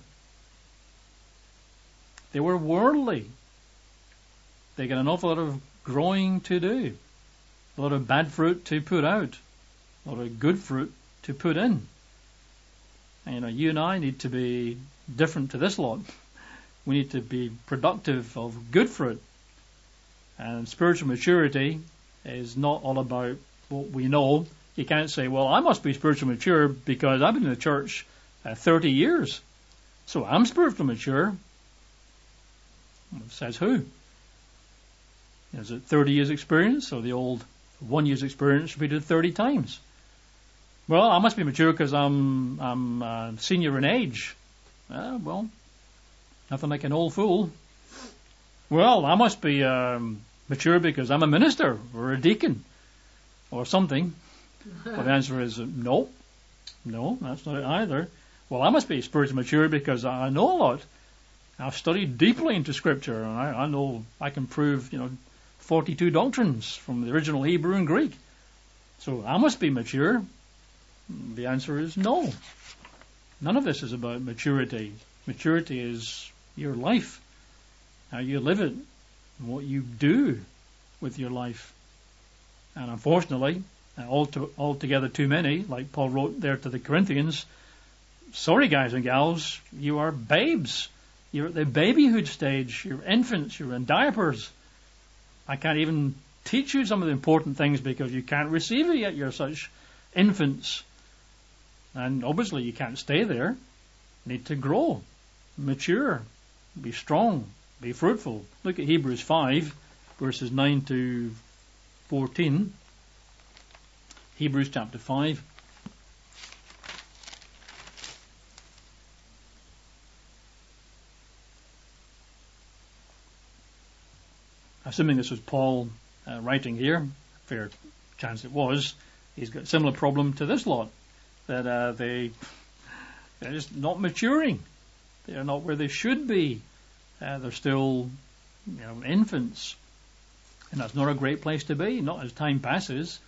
A: They were worldly. They got an awful lot of growing to do. A lot of bad fruit to put out. A lot of good fruit to put in. And, you and I need to be different to this lot. We need to be productive of good fruit. And spiritual maturity is not all about what we know. You can't say, well, I must be spiritually mature because I've been in the church 30 years. So I'm spiritually mature. It says who? Is it 30 years experience, or the old 1 year's experience repeated 30 times? Well, I must be mature because I'm senior in age. Well, nothing like an old fool. Well, I must be mature because I'm a minister or a deacon or something. Well, the answer is no, that's not it either. Well, I must be spiritually mature because I know a lot. I've studied deeply into Scripture, and I know I can prove, 42 doctrines from the original Hebrew and Greek. So I must be mature. The answer is no. None of this is about maturity. Maturity is your life, how you live it, and what you do with your life. And unfortunately, altogether too many, like Paul wrote there to the Corinthians, sorry guys and gals, you are babes. You're at the babyhood stage. You're infants. You're in diapers. I can't even teach you some of the important things because you can't receive it yet. You're such infants. And obviously you can't stay there. You need to grow, mature, be strong, be fruitful. Look at Hebrews 5, verses 9 to 14. Hebrews chapter 5. Assuming this was Paul writing here, fair chance it was, he's got a similar problem to this lot, that they're just not maturing. They're not where they should be. They're still, infants. And that's not a great place to be, not as time passes.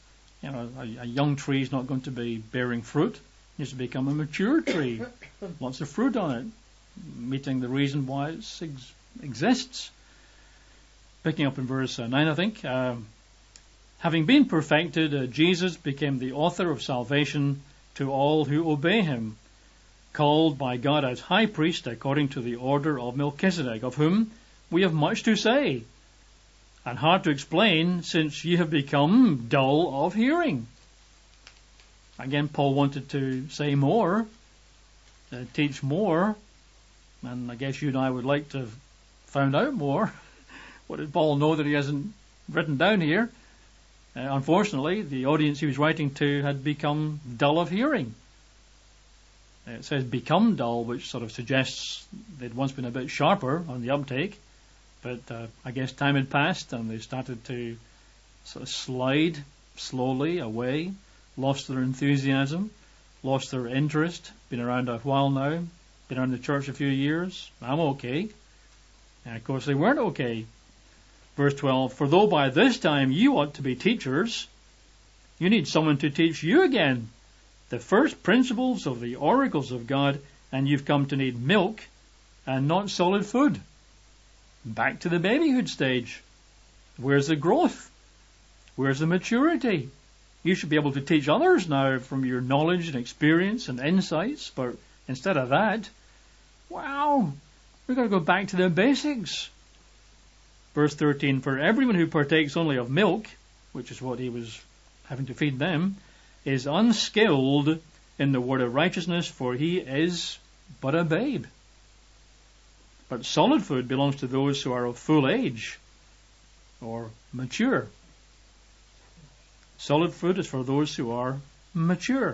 A: A young tree is not going to be bearing fruit. It needs to become a mature tree. Lots of fruit on it, meeting the reason why it exists. Picking up in verse 9, I think. Having been perfected, Jesus became the author of salvation to all who obey him, called by God as high priest according to the order of Melchizedek, of whom we have much to say, and hard to explain, since ye have become dull of hearing. Again, Paul wanted to say more, teach more, and I guess you and I would like to have found out more. What did Paul know that he hasn't written down here? Unfortunately, the audience he was writing to had become dull of hearing. It says become dull, which sort of suggests they'd once been a bit sharper on the uptake. But I guess time had passed and they started to sort of slide slowly away, lost their enthusiasm, lost their interest, been around a while now, been around the church a few years, I'm okay. And of course they weren't okay. Verse 12, for though by this time you ought to be teachers, you need someone to teach you again the first principles of the oracles of God, and you've come to need milk and not solid food. Back to the babyhood stage. Where's the growth? Where's the maturity? You should be able to teach others now from your knowledge and experience and insights, but instead of that, wow, we've got to go back to the basics. Verse 13, for everyone who partakes only of milk, which is what he was having to feed them, is unskilled in the word of righteousness, for he is but a babe. But solid food belongs to those who are of full age or mature. Solid food is for those who are mature.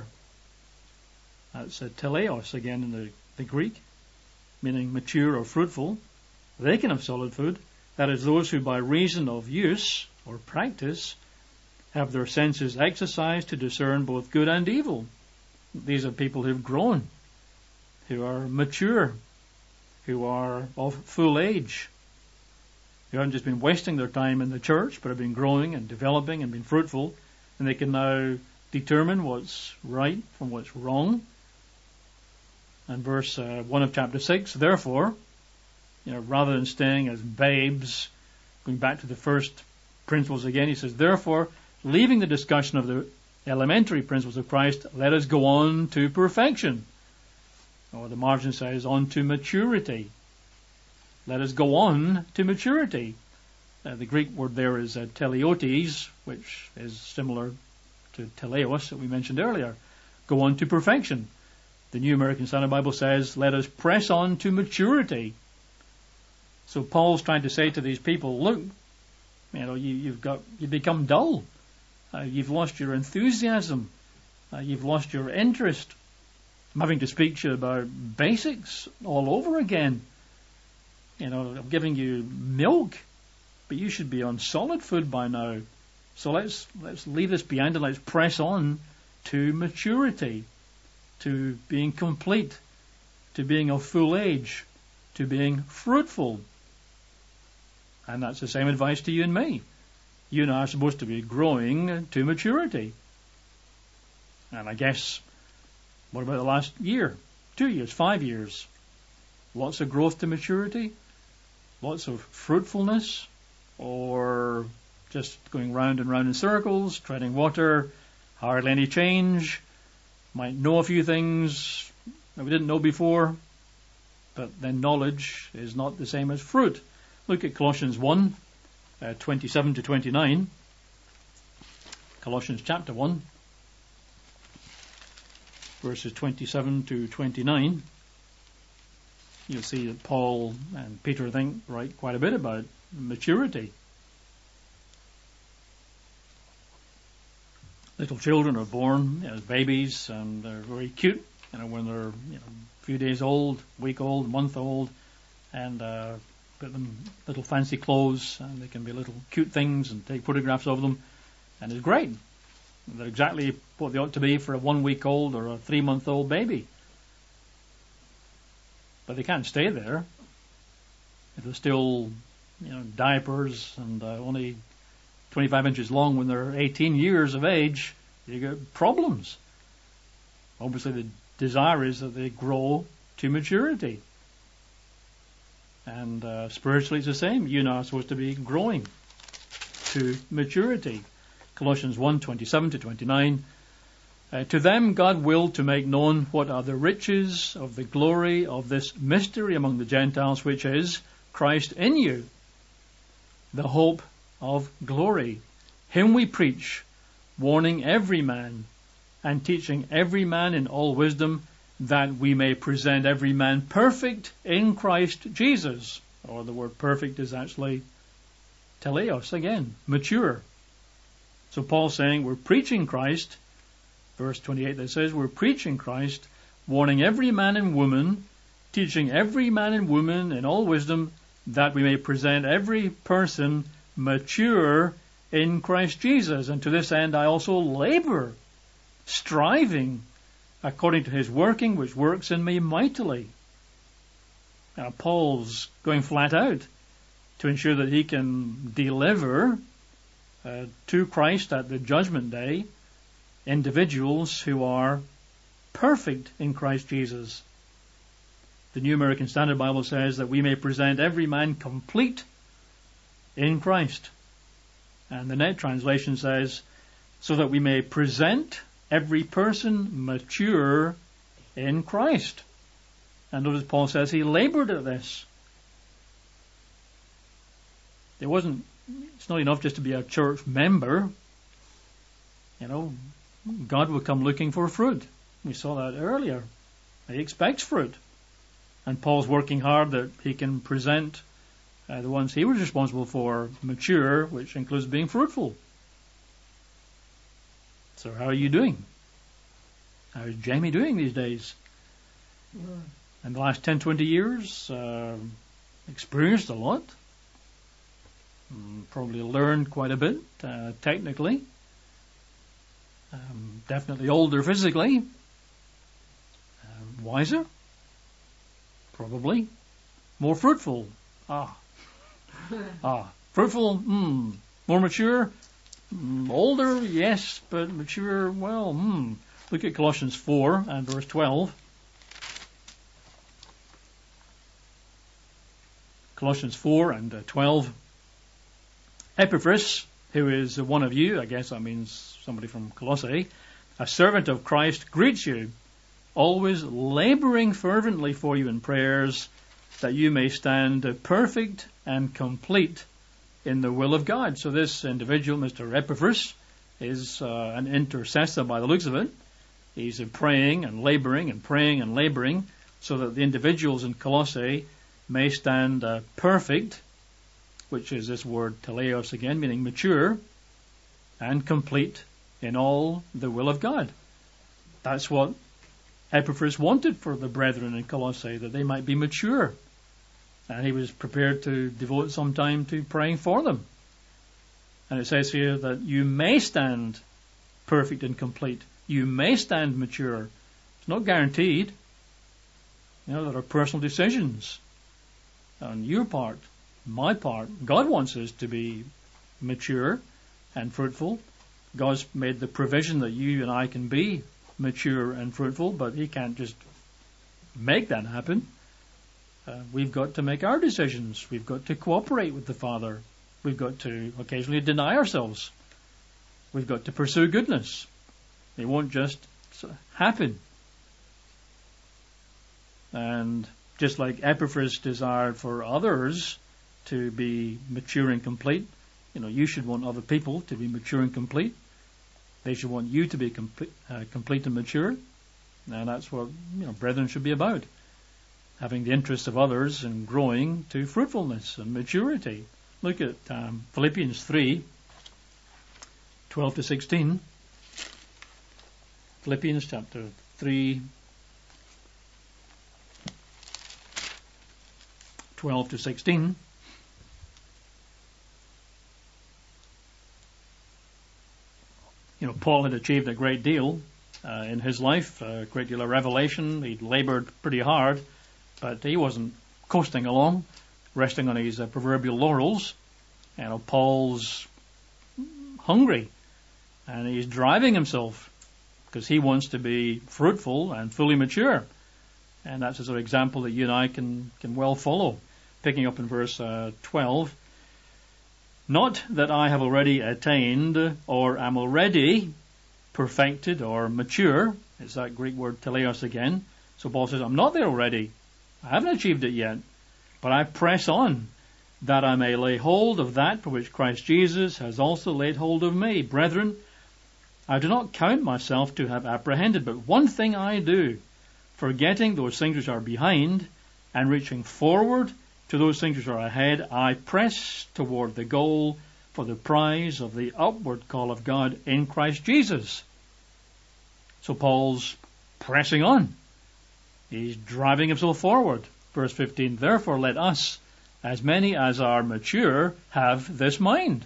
A: That's teleos again in the Greek, meaning mature or fruitful. They can have solid food. That is, those who by reason of use or practice have their senses exercised to discern both good and evil. These are people who've grown, who are mature, who are of full age, who haven't just been wasting their time in the church, but have been growing and developing and been fruitful, and they can now determine what's right from what's wrong. And verse 1 of chapter 6, therefore, rather than staying as babes, going back to the first principles again, he says, therefore, leaving the discussion of the elementary principles of Christ, let us go on to perfection. Or the margin says, on to maturity. Let us go on to maturity. The Greek word there is teleotes, which is similar to teleos that we mentioned earlier. Go on to perfection. The New American Standard Bible says, let us press on to maturity. So Paul's trying to say to these people, look, you've become dull. You've lost your enthusiasm. You've lost your interest. I'm having to speak to you about basics all over again. I'm giving you milk, but you should be on solid food by now. So let's leave this behind and let's press on to maturity, to being complete, to being of full age, to being fruitful. And that's the same advice to you and me. You and I are supposed to be growing to maturity. And I guess, what about the last year, 2 years, 5 years? Lots of growth to maturity? Lots of fruitfulness? Or just going round and round in circles, treading water, hardly any change? Might know a few things that we didn't know before, but then knowledge is not the same as fruit. Look at Colossians 1, 27 to 29. Colossians chapter 1, verses 27 to 29. You'll see that Paul and Peter write quite a bit about maturity. Little children are born as babies, and they're very cute. When they're a few days old, week old, month old, and put them little fancy clothes, and they can be little cute things, and take photographs of them, and it's great. They're exactly what they ought to be for a 1 week old or a 3 month old baby. But they can't stay there. if they're still, diapers and only 25 inches long when they're 18 years of age, you get problems. Obviously, the desire is that they grow to maturity. And spiritually, it's the same. You and I are supposed to be growing to maturity. Colossians 1:27 to 29. To them God willed to make known what are the riches of the glory of this mystery among the Gentiles, which is Christ in you, the hope of glory. Him we preach, warning every man and teaching every man in all wisdom, that we may present every man perfect in Christ Jesus. Or the word perfect is actually teleos, again, mature. So Paul's saying we're preaching Christ. Verse 28 that says we're preaching Christ, warning every man and woman, teaching every man and woman in all wisdom, that we may present every person mature in Christ Jesus. And to this end I also labor, striving according to his working, which works in me mightily. Now, Paul's going flat out to ensure that he can deliver to Christ at the judgment day individuals who are perfect in Christ Jesus. The New American Standard Bible says that we may present every man complete in Christ. And the Net Translation says, so that we may present every person mature in Christ. And notice Paul says he labored at this. It's not enough just to be a church member. God will come looking for fruit. We saw that earlier. He expects fruit. And Paul's working hard that he can present the ones he was responsible for mature, which includes being fruitful. So how are you doing? How is Jamie doing these days? In the last 10, 20 years, experienced a lot. Probably learned quite a bit technically. Definitely older physically. Wiser. Probably. More fruitful. Fruitful. More mature. Older, yes, but mature, well, Look at Colossians 4 and verse 12. Colossians 4 and 12. Epaphras, who is one of you, I guess that means somebody from Colossae, a servant of Christ, greets you, always laboring fervently for you in prayers, that you may stand perfect and complete in the will of God. So this individual, Mr. Epaphras, is an intercessor by the looks of it. He's praying and laboring so that the individuals in Colossae may stand perfect, which is this word teleos again, meaning mature, and complete in all the will of God. That's what Epaphras wanted for the brethren in Colossae, that they might be mature. And he was prepared to devote some time to praying for them. And it says here that you may stand perfect and complete. You may stand mature. It's not guaranteed. There are personal decisions on your part, my part. God wants us to be mature and fruitful. God's made the provision that you and I can be mature and fruitful, but He can't just make that happen. We've got to make our decisions. We've got to cooperate with the Father. We've got to occasionally deny ourselves. We've got to pursue goodness. It won't just happen. And just like Epaphras desired for others to be mature and complete, you should want other people to be mature and complete. They should want you to be complete and mature. And that's what brethren should be about. Having the interests of others and growing to fruitfulness and maturity. Look at Philippians 3, 12 to 16. Philippians chapter 3, 12 to 16. Paul had achieved a great deal in his life, a great deal of revelation. He'd labored pretty hard, but he wasn't coasting along resting on his proverbial laurels. Paul's hungry, and he's driving himself because he wants to be fruitful and fully mature. And that's a sort of example that you and I can well follow. Picking up in verse 12. Not that I have already attained or am already perfected or mature. It's that Greek word teleos again. So Paul says, I'm not there already. I haven't achieved it yet. But I press on, that I may lay hold of that for which Christ Jesus has also laid hold of me. Brethren, I do not count myself to have apprehended, but one thing I do, forgetting those things which are behind, and reaching forward to those things which are ahead, I press toward the goal for the prize of the upward call of God in Christ Jesus. So Paul's pressing on. He's driving himself forward. Verse 15, therefore let us, as many as are mature, have this mind.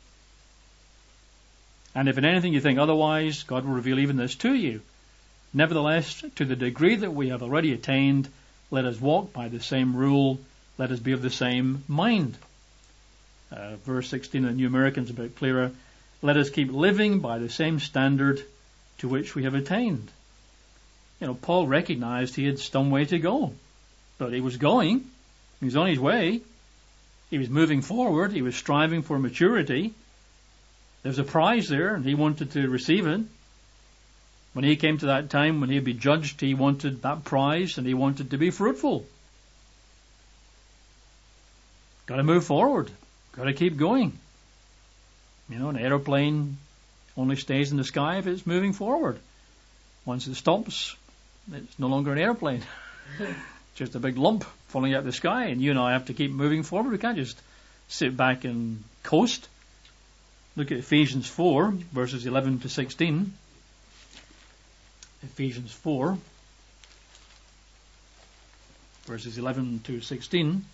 A: And if in anything you think otherwise, God will reveal even this to you. Nevertheless, to the degree that we have already attained, let us walk by the same rule, let us be of the same mind. Verse 16 in the New American's a bit clearer. Let us keep living by the same standard to which we have attained. Paul recognized he had some way to go, but he was going. He was on his way. He was moving forward. He was striving for maturity. There was a prize there, and he wanted to receive it. When he came to that time when he'd be judged, he wanted that prize, and he wanted to be fruitful. Got to move forward. Got to keep going. An aeroplane only stays in the sky if it's moving forward. Once it stops, it's no longer an airplane. Just a big lump falling out of the sky, and you and I have to keep moving forward. We can't just sit back and coast. Look at Ephesians 4, verses 11 to 16. Ephesians 4, verses 11 to 16.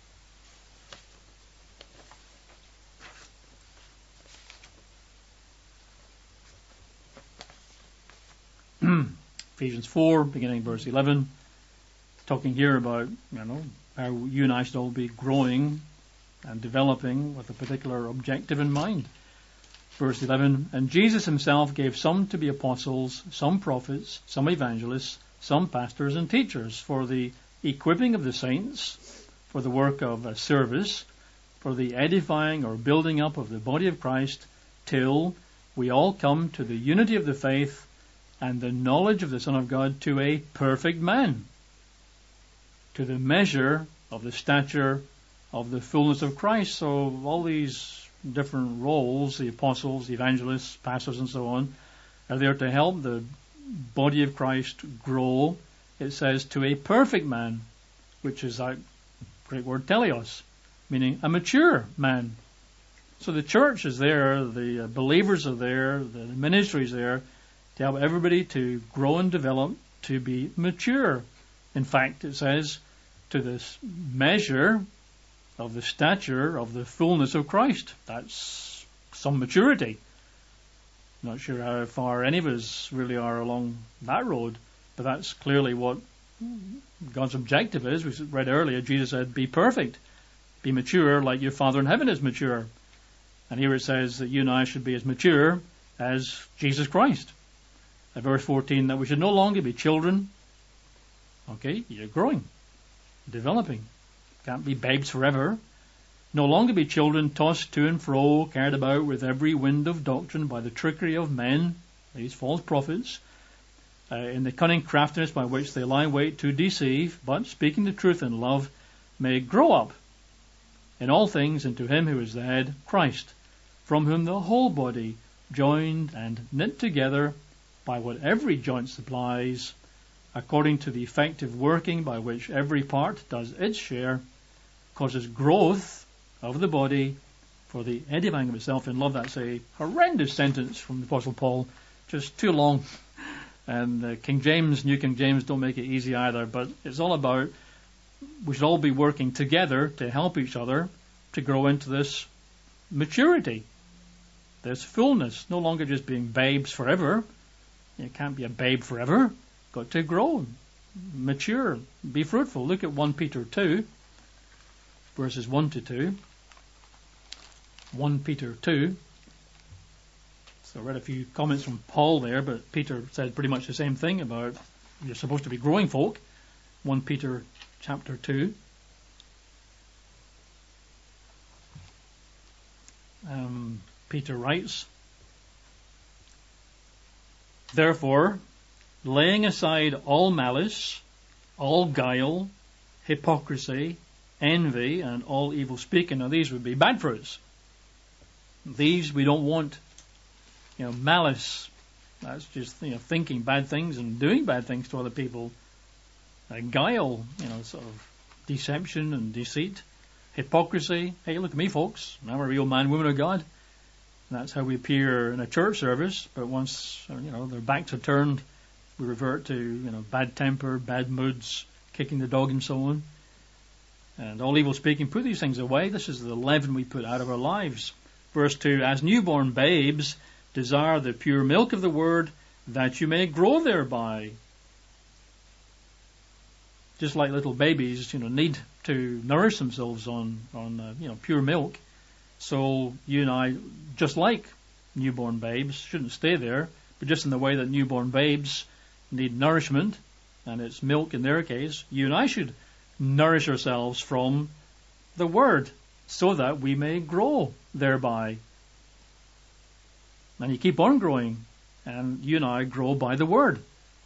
A: Ephesians 4, beginning verse 11, talking here about, how you and I should all be growing and developing with a particular objective in mind. Verse 11, and Jesus himself gave some to be apostles, some prophets, some evangelists, some pastors and teachers for the equipping of the saints, for the work of service, for the edifying or building up of the body of Christ, till we all come to the unity of the faith and the knowledge of the Son of God, to a perfect man, to the measure of the stature of the fullness of Christ. So all these different roles, the apostles, the evangelists, pastors and so on, are there to help the body of Christ grow. It says to a perfect man, which is that great word teleos, meaning a mature man. So the church is there, the believers are there, the ministry is there, to help everybody to grow and develop, to be mature. In fact, it says, to this measure of the stature of the fullness of Christ. That's some maturity. Not sure how far any of us really are along that road, but that's clearly what God's objective is. We read earlier, Jesus said, be perfect, be mature like your Father in heaven is mature. And here it says that you and I should be as mature as Jesus Christ. Verse 14, that we should no longer be children. Okay, you're growing, developing. Can't be babes forever. No longer be children tossed to and fro, carried about with every wind of doctrine by the trickery of men, these false prophets, in the cunning craftiness by which they lie wait to deceive, but speaking the truth in love, may grow up in all things into him who is the head, Christ, from whom the whole body, joined and knit together by what every joint supplies, according to the effective working by which every part does its share, causes growth of the body for the edifying of itself in love. That's a horrendous sentence from the Apostle Paul, just too long. And King James, New King James don't make it easy either, but it's all about we should all be working together to help each other to grow into this maturity, this fullness, no longer just being babes forever. You can't be a babe forever. Got to grow, mature, be fruitful. Look at 1 Peter 2. verses 1 to 2. 1 Peter 2. So I read a few comments from Paul there, but Peter said pretty much the same thing about you're supposed to be growing folk. 1 Peter chapter 2. Peter writes, "Therefore, laying aside all malice, all guile, hypocrisy, envy, and all evil speaking," now these would be bad fruits. These we don't want. Malice, that's just thinking bad things and doing bad things to other people. Guile, sort of deception and deceit. Hypocrisy, hey, look at me, folks, I'm a real man, woman of God. That's how we appear in a church service, but once their backs are turned, we revert to bad temper, bad moods, kicking the dog and so on. And all evil speaking, put these things away. This is the leaven we put out of our lives. Verse 2, "As newborn babes, desire the pure milk of the word, that you may grow thereby." Just like little babies, need to nourish themselves on pure milk. So you and I, just like newborn babes, shouldn't stay there, but just in the way that newborn babes need nourishment, and it's milk in their case, you and I should nourish ourselves from the word, so that we may grow thereby. And you keep on growing, and you and I grow by the word.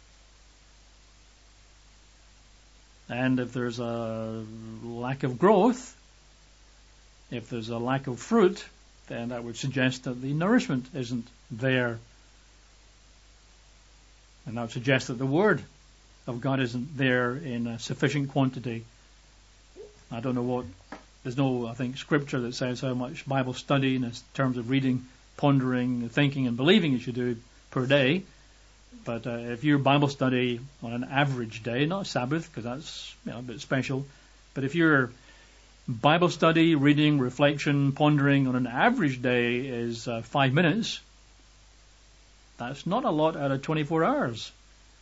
A: And if there's a lack of growth, if there's a lack of fruit, then that would suggest that the nourishment isn't there. And that would suggest that the word of God isn't there in a sufficient quantity. I don't know there's no, I think, scripture that says how much Bible study in terms of reading, pondering, thinking and believing you should do per day. But if your Bible study on an average day, not Sabbath, because that's a bit special, but if your Bible study, reading, reflection, pondering on an average day is 5 minutes, that's not a lot out of 24 hours.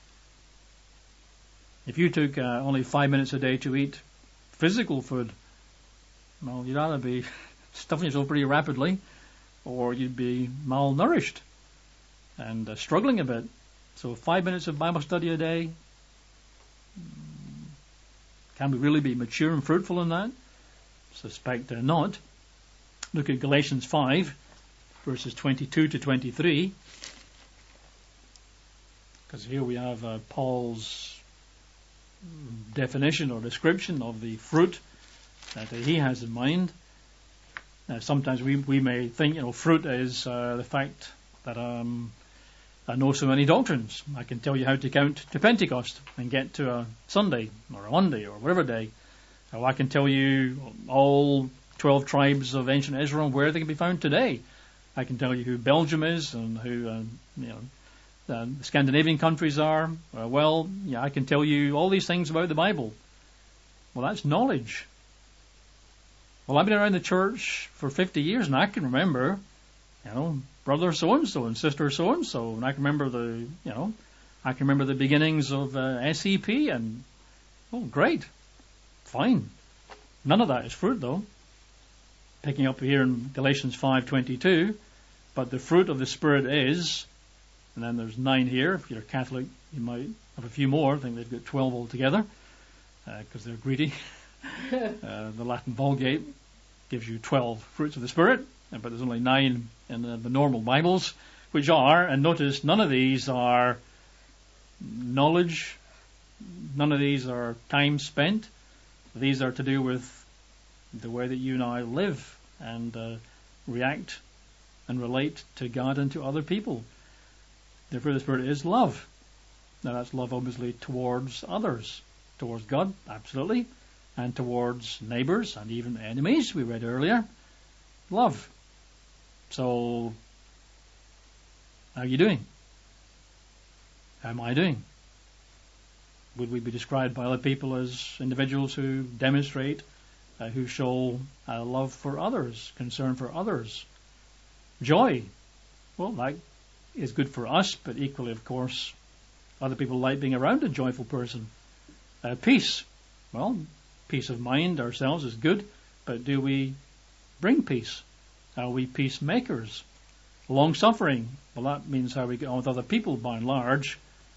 A: If you took only 5 minutes a day to eat physical food, well, you'd either be stuffing yourself pretty rapidly, or you'd be malnourished and struggling a bit. So 5 minutes of Bible study a day, can we really be mature and fruitful in that? Suspect not. Look at Galatians 5, verses 22 to 23. Because here we have Paul's definition or description of the fruit that he has in mind. Sometimes we may think, fruit is the fact that I know so many doctrines. I can tell you how to count to Pentecost and get to a Sunday or a Monday or whatever day. Or I can tell you all 12 tribes of ancient Israel and where they can be found today. I can tell you who Belgium is and who the Scandinavian countries are. I can tell you all these things about the Bible. Well, that's knowledge. Well, I've been around the church for 50 years and I can remember, brother so-and-so and sister so-and-so, and I can remember the beginnings of SEP, and great, fine. None of that is fruit, though. Picking up here in Galatians 5:22, but the fruit of the Spirit is, and then there's 9 here. If you're a Catholic, you might have a few more. I think they've got 12 altogether, because they're greedy. The Latin Vulgate gives you 12 fruits of the Spirit, but there's only 9 in the normal Bibles, which are, and notice, none of these are knowledge, none of these are time spent. These are to do with the way that you and I live and react and relate to God and to other people. The fruit of the Spirit is love. Now that's love obviously towards others, towards God, absolutely, and towards neighbours and even enemies, we read earlier. Love. So, how are you doing? How am I doing? Would we be described by other people as individuals who demonstrate, who show love for others, concern for others? Joy. Well, that is good for us, but equally, of course, other people like being around a joyful person. Peace. Well, peace of mind ourselves is good, but do we bring peace? Are we peacemakers? Long-suffering, well, that means how we get on with other people by and large.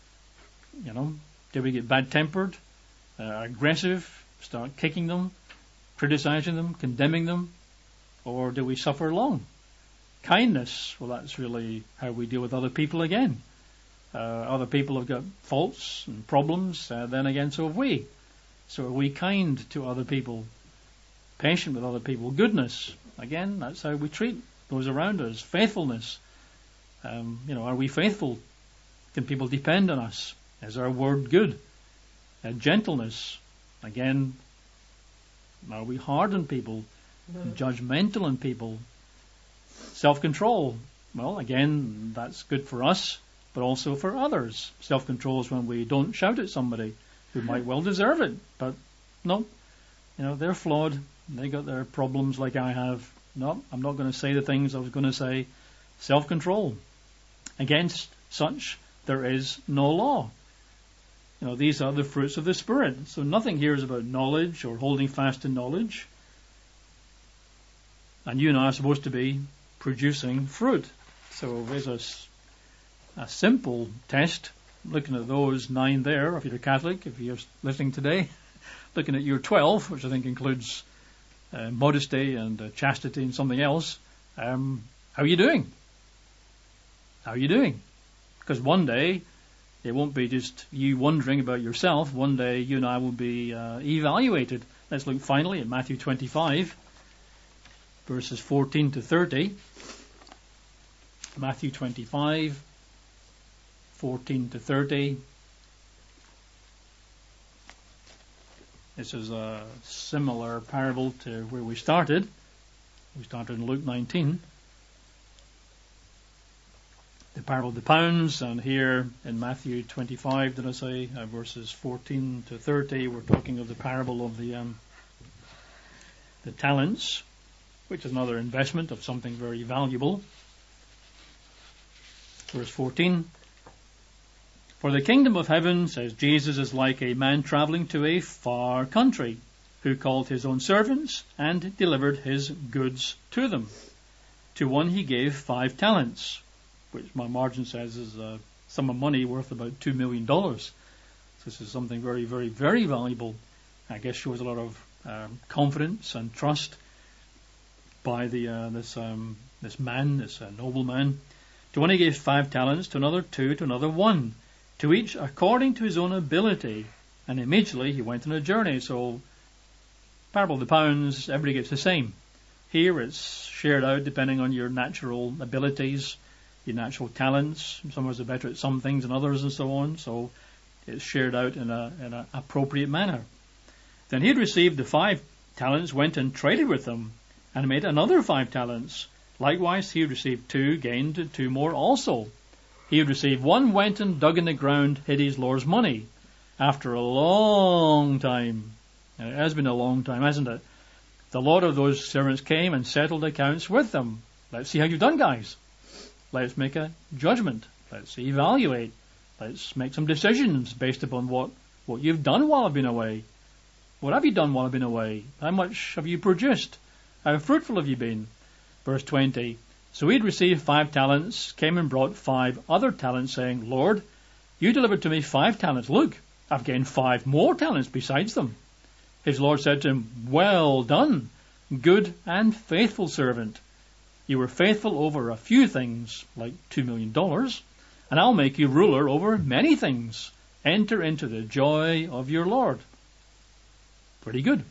A: Do we get bad-tempered, aggressive, start kicking them, criticizing them, condemning them, or do we suffer long? Kindness, well, that's really how we deal with other people again. Other people have got faults and problems, then again so have we. So are we kind to other people, patient with other people? Goodness, again, that's how we treat those around us. Faithfulness, are we faithful? Can people depend on us? Is our word good? Gentleness, again, are we hard on people, judgmental on people? Self-control, well, again, that's good for us, but also for others. Self-control is when we don't shout at somebody who might well deserve it, but no, they're flawed. They got their problems like I have. No, I'm not going to say the things I was going to say. Self-control. Against such, there is no law. These are the fruits of the Spirit. So nothing here is about knowledge or holding fast to knowledge. And you and I are supposed to be producing fruit. So there's a simple test, looking at those 9 there, if you're a Catholic, if you're listening today, looking at your 12, which I think includes modesty and chastity and something else. How are you doing? How are you doing? Because one day, it won't be just you wondering about yourself. One day, you and I will be evaluated. Let's look finally at Matthew 25, verses 14 to 30. Matthew 25, 14 to 30. This is a similar parable to where we started. We started in Luke 19. The parable of the pounds, and here in Matthew 25, did I say, verses 14 to 30, we're talking of the parable of the talents, which is another investment of something very valuable. Verse 14, for the kingdom of heaven, says Jesus, is like a man traveling to a far country, who called his own servants and delivered his goods to them. To one he gave 5 talents, which my margin says is a sum of money worth about $2 million. So this is something very, very, very valuable. I guess shows a lot of confidence and trust by this nobleman. To one he gave 5 talents, to another 2, to another 1, to each according to his own ability. And immediately he went on a journey. So, parable of the pounds, everybody gets the same. Here it's shared out depending on your natural abilities, your natural talents. Some of us are better at some things than others and so on. So it's shared out in an appropriate manner. Then he had received the 5 talents, went and traded with them, and made another 5 talents. Likewise, he who received 2 gained 2 more also. He who received 1 went and dug in the ground, hid his Lord's money. After a long time, and it has been a long time, hasn't it? The Lord of those servants came and settled accounts with them. Let's see how you've done, guys. Let's make a judgment. Let's evaluate. Let's make some decisions based upon what you've done while I've been away. What have you done while I've been away? How much have you produced? How fruitful have you been? Verse 20. So he had received 5 talents, came and brought 5 other talents, saying, Lord, you delivered to me 5 talents. Look, I've gained 5 more talents besides them. His Lord said to him, well done, good and faithful servant. You were faithful over a few things, like $2 million, and I'll make you ruler over many things. Enter into the joy of your Lord. Pretty good.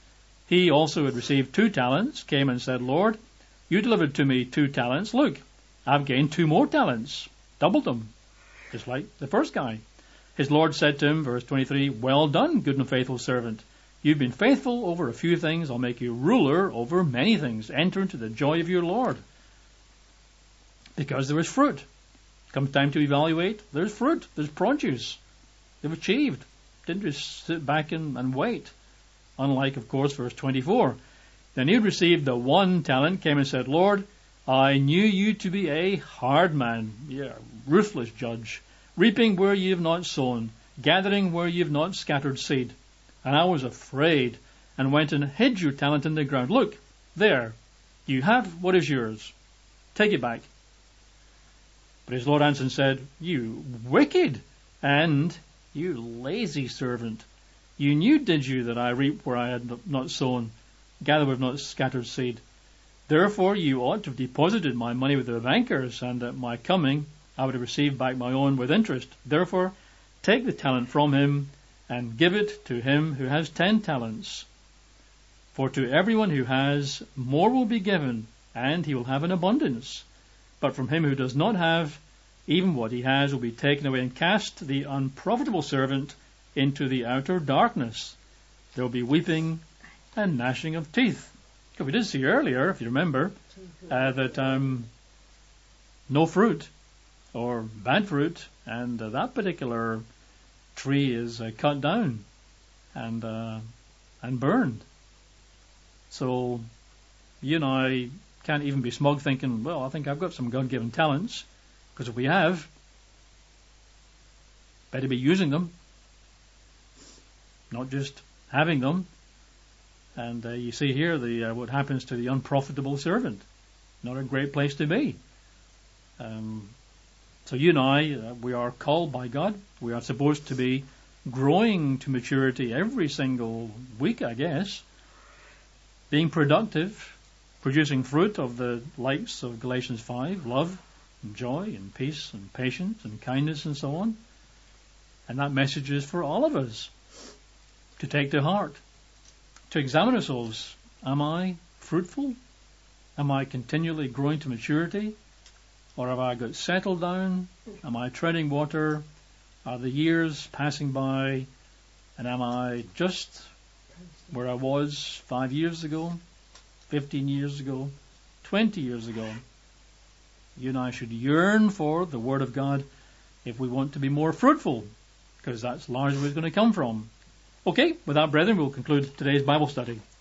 A: He also had received 2 talents, came and said, Lord, you delivered to me 2 talents. Look, I've gained 2 more talents. Doubled them. Just like the first guy. His Lord said to him, verse 23, well done, good and faithful servant. You've been faithful over a few things. I'll make you ruler over many things. Enter into the joy of your Lord. Because there is fruit. Comes time to evaluate. There's fruit. There's produce. They've achieved. Didn't just sit back and wait. Unlike, of course, verse 24. Then he who received the 1 talent came and said, Lord, I knew you to be a hard man, ruthless judge, reaping where you have not sown, gathering where you have not scattered seed. And I was afraid, and went and hid your talent in the ground. Look, there, you have what is yours. Take it back. But his Lord answered and said, you wicked and you lazy servant. You knew, did you, that I reap where I had not sown, gather where I have not scattered seed. Therefore you ought to have deposited my money with the bankers, and at my coming I would have received back my own with interest. Therefore take the talent from him and give it to him who has 10 talents. For to everyone who has, more will be given, and he will have an abundance. But from him who does not have, even what he has will be taken away, and cast the unprofitable servant into the outer darkness. There will be weeping and gnashing of teeth. We did see earlier, if you remember, that no fruit or bad fruit, and that particular tree is cut down and burned. So you and I can't even be smug thinking, well, I think I've got some God-given talents, because if we have, better be using them, not just having them. And you see here what happens to the unprofitable servant. Not a great place to be. So you and I, we are called by God. We are supposed to be growing to maturity every single week, I guess. Being productive, producing fruit of the likes of Galatians 5, love and joy and peace and patience and kindness and so on. And that message is for all of us to take to heart, to examine ourselves. Am I fruitful? Am I continually growing to maturity? Or have I got settled down? Am I treading water? Are the years passing by? And am I just where I was 5 years ago, 15 years ago, 20 years ago? You and I should yearn for the Word of God if we want to be more fruitful, because that's largely where it's going to come from. Okay, with that, brethren, we'll conclude today's Bible study.